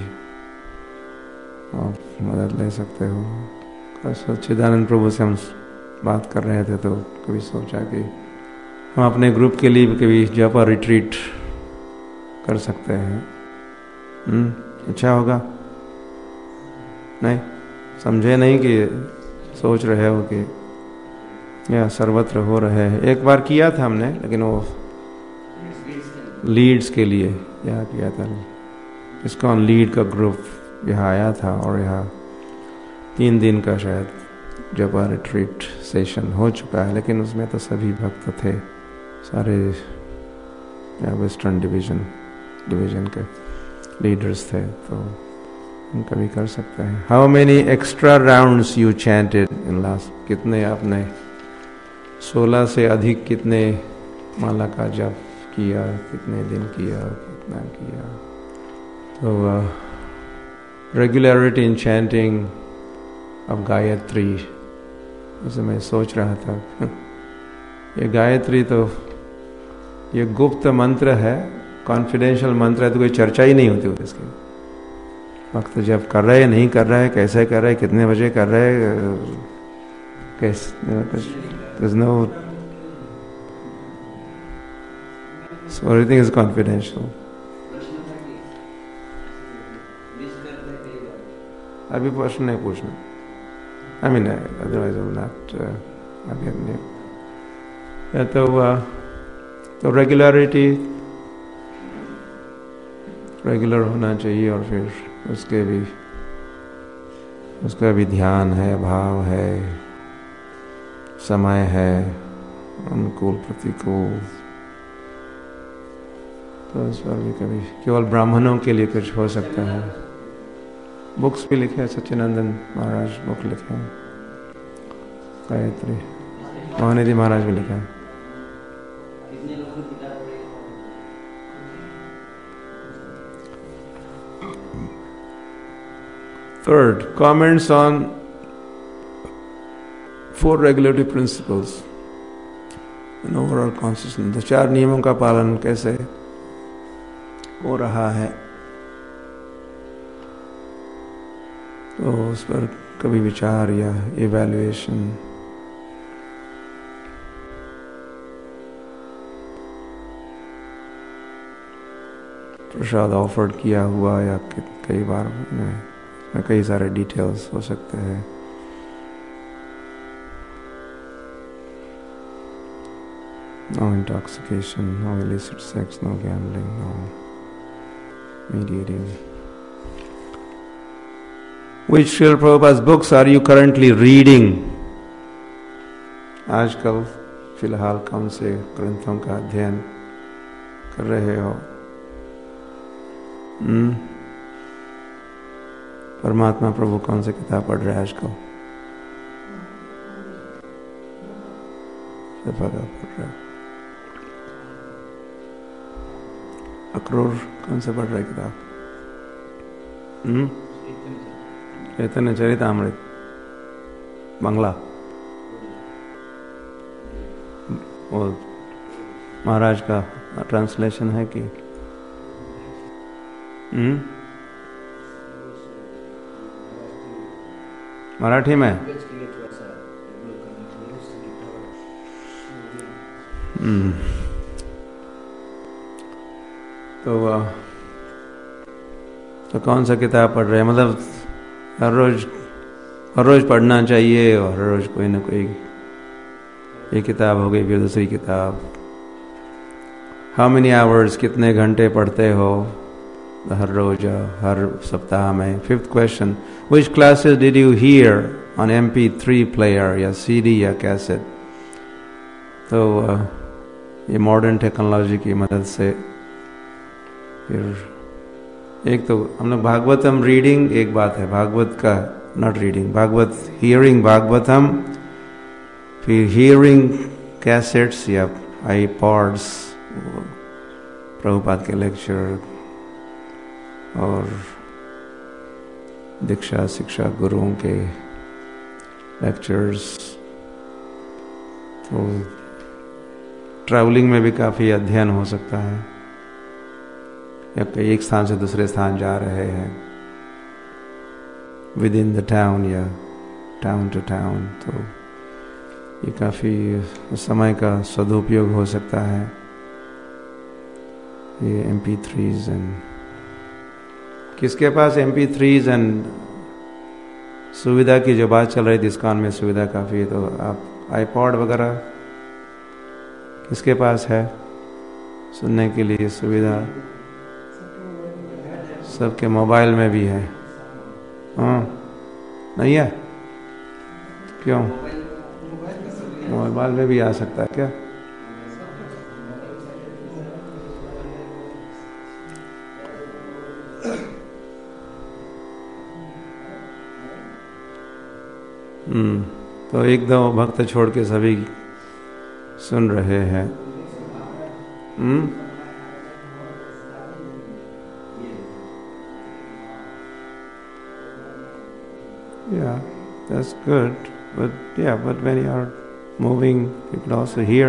आप मदद ले सकते हो। सच्चिदानंद प्रभु से हम बात कर रहे थे तो कभी सोचा कि हम अपने ग्रुप के लिए कभी जपा रिट्रीट कर सकते हैं। अच्छा होगा? नहीं समझे नहीं कि सोच रहे हो कि या सर्वत्र हो रहे हैं। एक बार किया था हमने, लेकिन वो लीड्स के लिए यहाँ किया था। इसका लीड का ग्रुप यहाँ आया था और यहाँ 3 दिन का शायद जपा रिट्रीट सेशन हो चुका है, लेकिन उसमें तो सभी भक्त थे, सारे वेस्टर्न डिवीजन के लीडर्स थे, तो हम कभी कर सकते हैं। How many extra rounds you chanted in last? कितने आपने 16 से अधिक कितने माला का जप किया, कितने दिन किया, कितना किया? तो regularity in chanting of Gayatri, जैसे मैं सोच रहा था ये गायत्री तो ये गुप्त मंत्र है, कॉन्फिडेंशियल मंत्र है, तो कोई चर्चा ही नहीं होती इसकी। वक्त जब कर रहे नहीं कर रहे, कैसे कर रहे, कितने बजे कर रहे, there's no, so everything is confidential. अभी प्रश्न नहीं पूछना, I mean otherwise I will not again या तो रेगुलरिटी रेगुलर होना चाहिए, और फिर उसका भी ध्यान है, भाव है, समय है, अनुकूल प्रतिकूल। तो इस पर भी कभी केवल ब्राह्मणों के लिए कुछ हो सकता है। बुक्स भी लिखे हैं, सच्चिदानंद महाराज बुक लिखे हैं, गायत्री महानिधि महाराज भी लिखा है। Third, comments on 4 regulative principles and overall consciousness. तो 4 नियमों का पालन कैसे हो रहा है, तो उस पर कभी विचार या इवैल्यूएशन। प्रसाद ऑफर्ड किया हुआ या कई बार में कई सारे डिटेल्स हो सकते हैं। No intoxication, no illicit sex, no gambling, no mediating. Which Srila Prabhupada's books are you currently reading? आजकल फिलहाल कौन से ग्रंथों का अध्ययन कर रहे हो? परमात्मा प्रभु कौन सी किताब पढ़ रहे हैं आजकल? पढ़ रहे अक्रूर कौन से पढ़ रहे किताब? चैतन्य चरितामृत बांग्ला, वो महाराज का ट्रांसलेशन है कि मराठी में? तो कौन सा किताब पढ़ रहे हैं? मतलब हर रोज पढ़ना चाहिए, और हर रोज कोई ना कोई एक किताब हो गई, फिर दूसरी किताब। हाउ मेनी आवर्स, कितने घंटे पढ़ते हो हर रोज, हर सप्ताह में? Fifth question, which classes did you hear on MP3 player या CD या कैसेट? तो ये मॉडर्न टेक्नोलॉजी की मदद से। फिर एक तो हम लोग भागवतम रीडिंग एक बात है, भागवत का not reading, Bhagavat hearing Bhagavatam, फिर हियरिंग कैसेट्स या iPods, प्रभुपाद के लेक्चर और दीक्षा शिक्षा गुरुओं के लेक्चर्स। तो ट्रैवलिंग में भी काफ़ी अध्ययन हो सकता है, या कहीं एक स्थान से दूसरे स्थान जा रहे हैं, विद इन द टाउन या टाउन टू टाउन, तो ये काफ़ी समय का सदुपयोग हो सकता है। ये MP3s एंड किसके पास MP3s एंड सुविधा की जो बात चल रही थी, इस्कॉन में सुविधा काफ़ी है, तो आप iPod वगैरह किसके पास है सुनने के लिए सुविधा? सबके मोबाइल में भी है। हाँ, नहीं है? क्यों? मोबाइल में भी आ सकता है क्या? तो एक दो भक्त छोड़ के सभी सुन रहे हैं। Yeah, that's good. But when you are moving, you could also hear.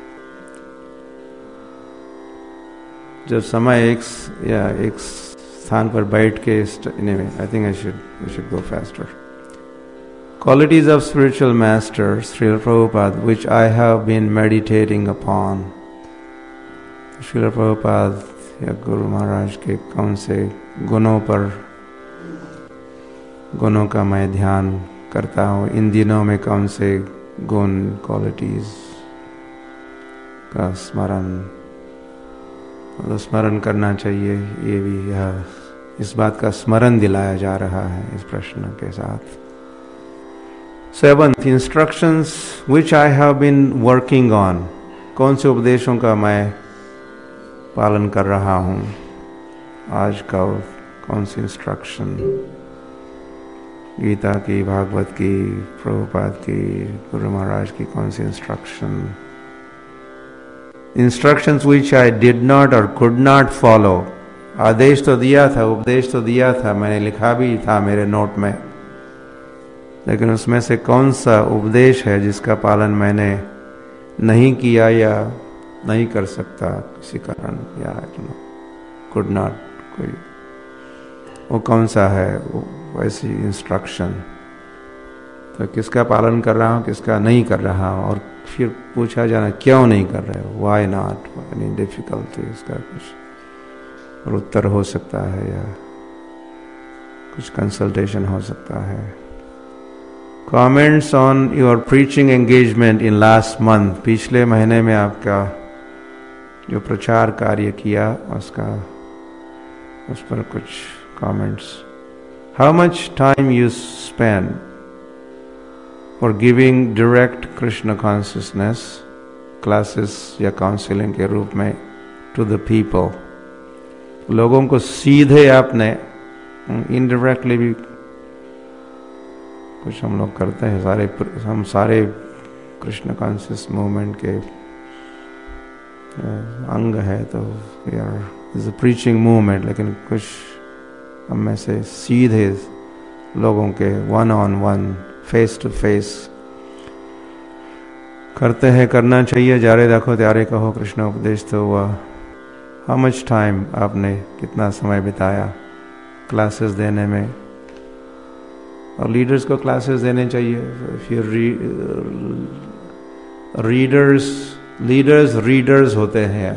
जब समय एक स्थान पर बैठ के, anyway, I think we should go faster. Qualities of spiritual master, Srila Prabhupada, which I have been meditating upon. Srila Prabhupada या गुरु महाराज के कौन से गुणों का मैं ध्यान करता हूँ इन दिनों में? कौन से गुण, क्वालिटीज का स्मरण करना चाहिए? ये भी इस बात का स्मरण दिलाया जा रहा है इस प्रश्न के साथ। 7th, instructions which I have been working on. कौन से उपदेशों का मैं पालन कर रहा हूँ? आज का कौन सी इंस्ट्रक्शन? गीता की, भागवत की, प्रभुपाद की, गुरु महाराज की कौन सी instruction? Instructions which I did not or could not follow. आदेश तो दिया था, उपदेश तो दिया था, मैंने लिखा भी था मेरे नोट में, लेकिन उसमें से कौन सा उपदेश है जिसका पालन मैंने नहीं किया या नहीं कर सकता किसी कारण, या कुड नॉट, कोई वो कौन सा है वो वैसी इंस्ट्रक्शन? तो किसका पालन कर रहा हूँ, किसका नहीं कर रहा हूँ? और फिर पूछा जाना क्यों नहीं कर रहे हो, वाई नॉट, एनी डिफिकल्टी, इसका कुछ और उत्तर हो सकता है या कुछ कंसल्टेशन हो सकता है। Comments on your preaching engagement in last month, पिछले महीने में आपका जो प्रचार कार्य किया उस पर कुछ comments. How much time you spend for giving direct Krishna consciousness classes या काउंसलिंग के रूप में टू द पीपल? लोगों को सीधे आपने, इनडायरेक्टली भी कुछ हम लोग करते हैं, हम सारे कृष्ण कॉन्शियस मूवमेंट के अंग है, तो we are is a preaching movement, लेकिन कुछ हम में से सीधे लोगों के one on one, face to face करते हैं, करना चाहिए। जारे रखो त्यारे कहो, कृष्ण उपदेश तो हुआ। हाउ मच टाइम आपने कितना समय बिताया क्लासेस देने में, और लीडर्स को क्लासेस देने चाहिए। फिर रीडर्स होते हैं,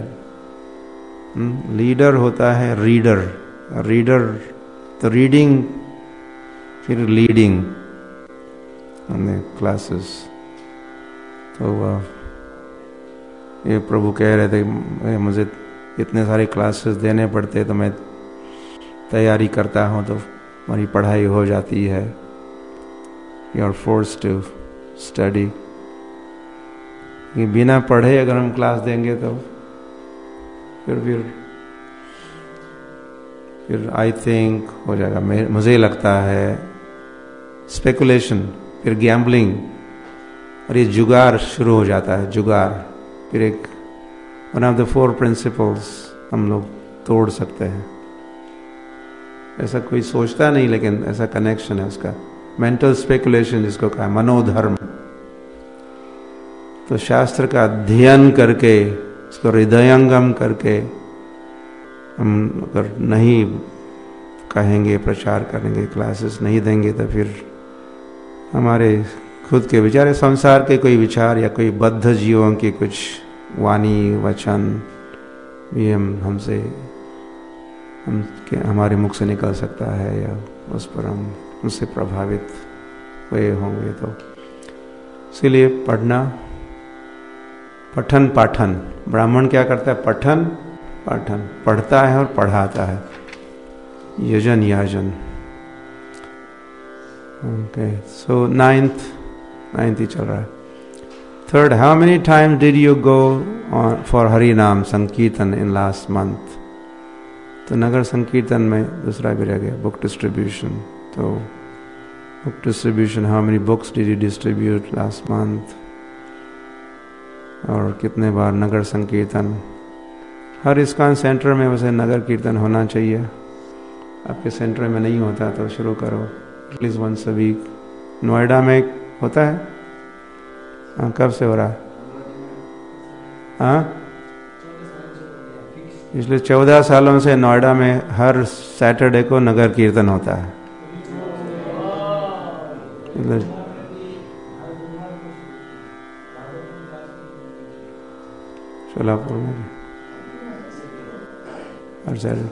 लीडर होता है रीडर तो रीडिंग, फिर लीडिंग क्लासेस। तो ये प्रभु कह रहे थे मुझे इतने सारे क्लासेस देने पड़ते, तो मैं तैयारी करता हूँ तो हमारी पढ़ाई हो जाती है। You are forced to study. बिना पढ़े अगर हम क्लास देंगे तो फिर आई थिंक हो जाएगा, मुझे लगता है, स्पेकुलेशन, फिर गैम्बलिंग, और ये जुगार शुरू हो जाता है, जुगार। फिर एक वन ऑफ द 4 प्रिंसिपल्स हम लोग तोड़ सकते हैं। ऐसा कोई सोचता नहीं, लेकिन ऐसा कनेक्शन है उसका। मेंटल स्पेकुलेशन जिसको कहा, मनोधर्म। तो शास्त्र का अध्ययन करके, उसको हृदयंगम करके हम अगर नहीं कहेंगे, प्रचार करेंगे, क्लासेस नहीं देंगे, तो फिर हमारे खुद के विचार, संसार के कोई विचार या कोई बद्ध जीवों की कुछ वाणी वचन भी हमारे मुख से निकल सकता है, या उस पर हम उससे प्रभावित हुए होंगे। तो इसीलिए पढ़ना, पठन पाठन। ब्राह्मण क्या करता है? पठन पाठन, पढ़ता है और पढ़ाता है, यजन याजन। ओके, सो नाइन्थ ही चल रहा है। Third, how many times did you go for Hari Nam sankirtan in last month? तो नगर संकीर्तन में दूसरा भी रह गया, बुक डिस्ट्रीब्यूशन। तो book distribution, how many books did you distribute last month? और कितने बार नगर संकीर्तन? हर इस्कॉन सेंटर में वैसे नगर कीर्तन होना चाहिए। आपके सेंटर में नहीं होता तो शुरू करो, at least once a week. Noida में होता है? हाँ, कब से हो रहा है? हाँ, पिछले 14 सालों से नोएडा में हर सैटरडे को नगर कीर्तन होता है। सोलापुर में भी हर सैटरडे।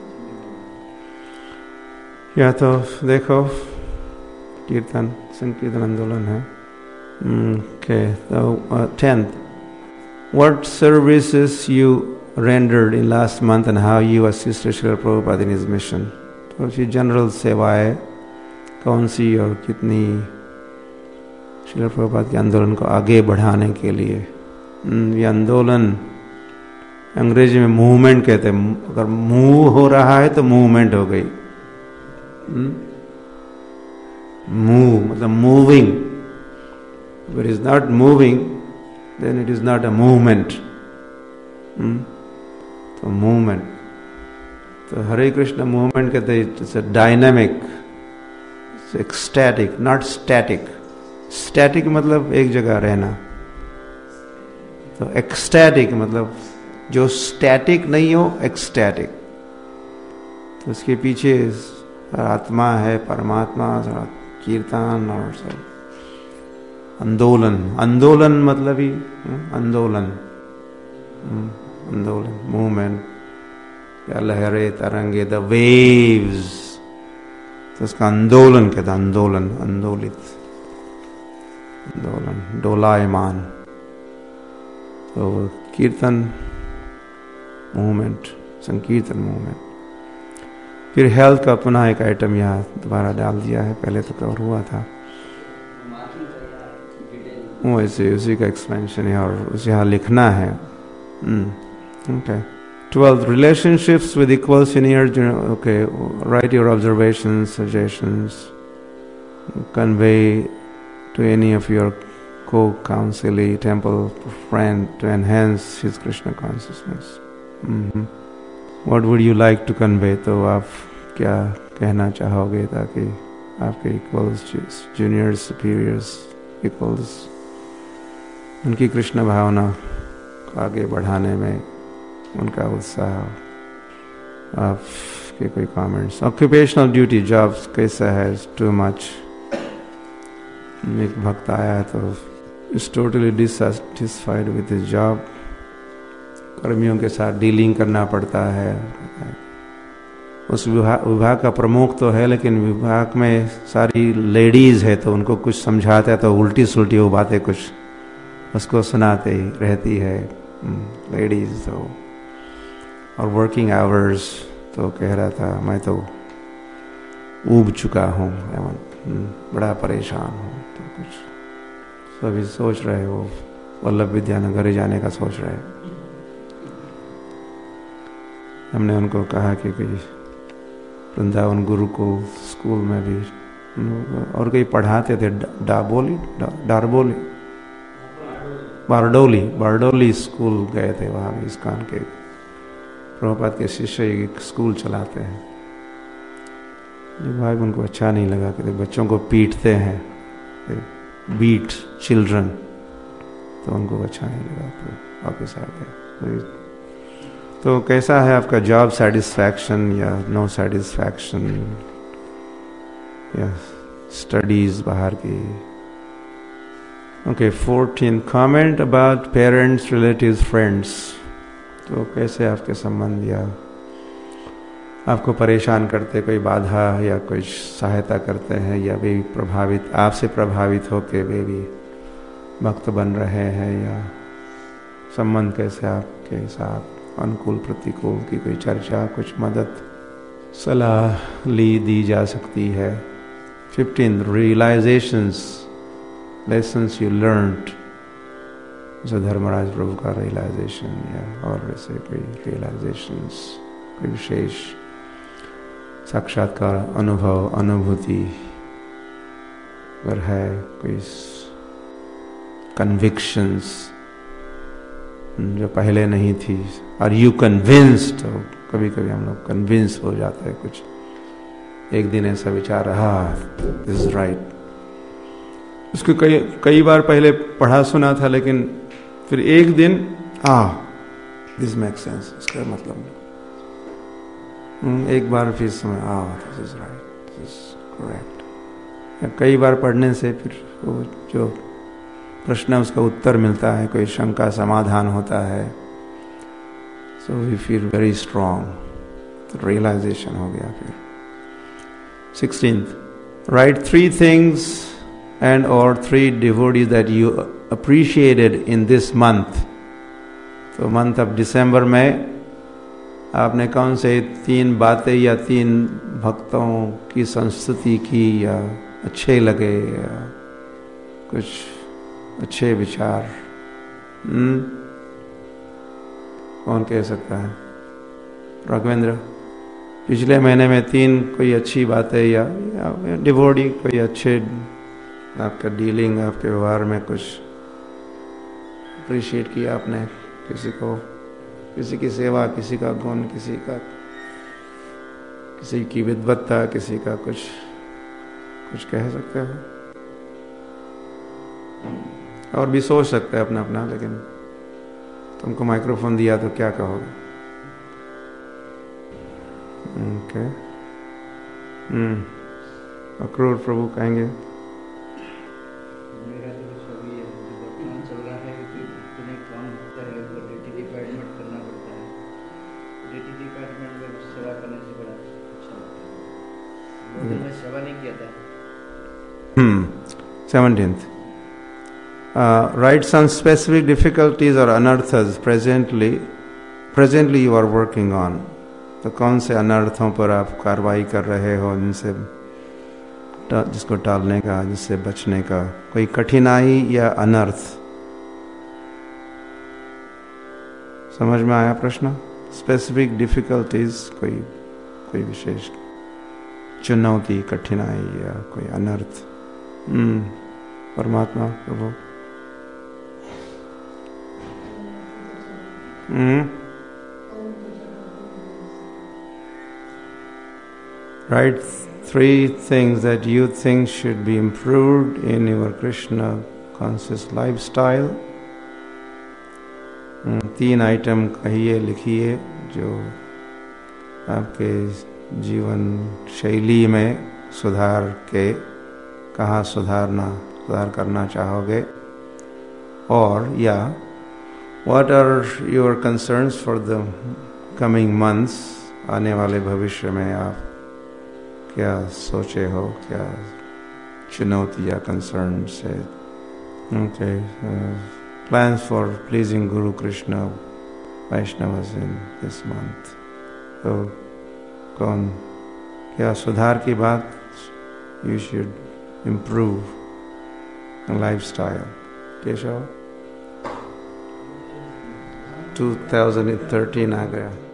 या तो देखो, कीर्तन संकीर्तन आंदोलन है। Okay, so 10th, what services you rendered in last month and how you assisted Srila Prabhupada in his mission? तो ये जनरल सेवाएं कौन सी और कितनी श्रील प्रभुपाद के आंदोलन को आगे बढ़ाने के लिए। ये आंदोलन अंग्रेजी में मूवमेंट कहते हैं। अगर मूव हो रहा है तो मूवमेंट हो गई। मूव मतलब moving. If it is not moving, then it is not a movement. तो मूवमेंट, तो हरे कृष्ण मूवमेंट कहते हैं, it's a dynamic, it's ecstatic, not static. Static मतलब एक जगह रहना, तो एक्सटैटिक मतलब जो स्टैटिक नहीं हो, एक्सटैटिक। तो उसके पीछे आत्मा है, परमात्मा, कीर्तन और सब। आंदोलन, आंदोलन मतलब ही आंदोलन, आंदोलन, मूवमेंट, या लहरें, तरंगे, द वेव्स, तो उसका आंदोलन कहता, आंदोलन, आंदोलित, आंदोलन, डोलायमान। तो कीर्तन मूवमेंट, संकीर्तन मूवमेंट। फिर हेल्थ का पुनः एक आइटम यहाँ दोबारा डाल दिया है, पहले तो कवर हुआ था। वैसे उसी का एक्सपेंशन है और उसे यहाँ लिखना है। Okay. 12th, relationships with equal seniors. Okay, write your observations, suggestions, convey to any of your co-counselee, temple friend to enhance his Krishna consciousness. What would you like to convey, तो आप क्या कहना चाहोगे ताकि आपके इक्वल्स, जूनियर्स, सुपीरियर्स, इक्वल्स, उनकी कृष्ण भावना को आगे बढ़ाने में उनका उत्साह, आपके कोई कमेंट्स? ऑक्यूपेशनल ड्यूटी, जॉब्स कैसा है? Too much. एक भक्त आया तो is totally dissatisfied with his job, कर्मियों के साथ डीलिंग करना पड़ता है। उस विभाग का प्रमुख तो है, लेकिन विभाग में सारी लेडीज है, तो उनको कुछ समझाता है तो उल्टी सुल्टी वो बातें कुछ उसको सुनाते ही रहती है लेडीज। तो और वर्किंग आवर्स, तो कह रहा था मैं तो ऊब चुका हूँ, बड़ा परेशान हूँ। तो कुछ सभी सोच रहे वो वल्लभ विद्यानगर जाने का सोच रहे। हमने उनको कहा कि कोई वृंदावन गुरुकुल स्कूल में भी और कहीं पढ़ाते थे, बारडोली स्कूल गए थे। वहाँ भी इस्कॉन के प्रभुपाद के शिष्य एक स्कूल चलाते हैं। भाई उनको अच्छा नहीं लगा कि बच्चों को पीटते हैं, बीट चिल्ड्रन, तो उनको अच्छा नहीं लगा, तो वापस आ गए। तो कैसा है आपका जॉब सेटिस्फैक्शन या नो सेटिस्फैक्शन, या स्टडीज बाहर की? Okay, 14 comment about parents, relatives, friends. तो कैसे आपके संबंध या आपको परेशान करते, कोई बाधा या कोई सहायता करते हैं, या वे प्रभावित, आपसे प्रभावित होकर वे भी भक्त बन रहे हैं, या संबंध कैसे आपके साथ, अनुकूल प्रतिकूल की कोई चर्चा, कुछ मदद, सलाह दी जा सकती है? 15 रियलाइजेशंस, लेसन्स यू लर्नड, जैसे धर्मराज प्रभु का रियलाइजेशन या और वैसे कोई रियलाइजेशंस, कोई विशेष साक्षात्कार, अनुभव, अनुभूति अगर है, कोई कन्विक्शंस जो पहले नहीं थी। Are you convinced? तो कभी कभी हम लोग कन्विंस हो जाते हैं, कुछ एक दिन ऐसा विचार रहा, दिस इज राइट। उसको कई बार पहले पढ़ा सुना था, लेकिन फिर एक दिन दिस मेक सेंस, इसका मतलब एक बार फिर समय this is right, this is correct. कई बार पढ़ने से फिर वो जो प्रश्न है उसका उत्तर मिलता है, कोई शंका समाधान होता है, so we feel very strong, तो रियलाइजेशन हो गया। फिर 16th, राइट 3 things and or 3 devotees that you appreciated in this month. तो मंथ ऑफ दिसंबर में आपने कौन से 3 बातें या 3 भक्तों की संस्तुति की, या अच्छे लगे, या कुछ अच्छे विचार? कौन कह सकता है? राघवेंद्र, पिछले महीने में 3 कोई अच्छी बातें या डिवोटी कोई अच्छे आपका डीलिंग, आपके व्यवहार में कुछ अप्रिशिएट किया आपने, किसी को, किसी की सेवा, किसी का गुण, किसी की विद्वत्ता, किसी का कुछ कह सकते हो? और भी सोच सकते हैं अपना अपना, लेकिन तुमको माइक्रोफोन दिया तो क्या कहोगे? ओके, अक्रूर प्रभु कहेंगे। सेवा नहीं किया था। 17th, write some specific difficulties or anarthas presently you are working on. तो कौन से अनर्थों पर आप कार्रवाई कर रहे हो, जिसको टालने का, जिससे बचने का, कोई कठिनाई या अनर्थ? समझ में आया प्रश्न? स्पेसिफिक डिफिकल्टीज, कोई विशेष चुनौती, कठिनाई या कोई अनर्थ? परमात्मा प्रभु। Write 3 things that you think should be improved in your Krishna conscious lifestyle. 3 item कहिए, लिखिए जो आपके जीवन शैली में सुधार के, कहाँ सुधार करना चाहोगे, और या what are your concerns for the coming months, आने वाले भविष्य में आप क्या सोचे हो, क्या चुनौती या concerns है. Okay, plans for pleasing Guru Krishna Vaishnavas in this month. तो कौन क्या सुधार की बात, you should improve lifestyle. Keshav 2013 आ गया.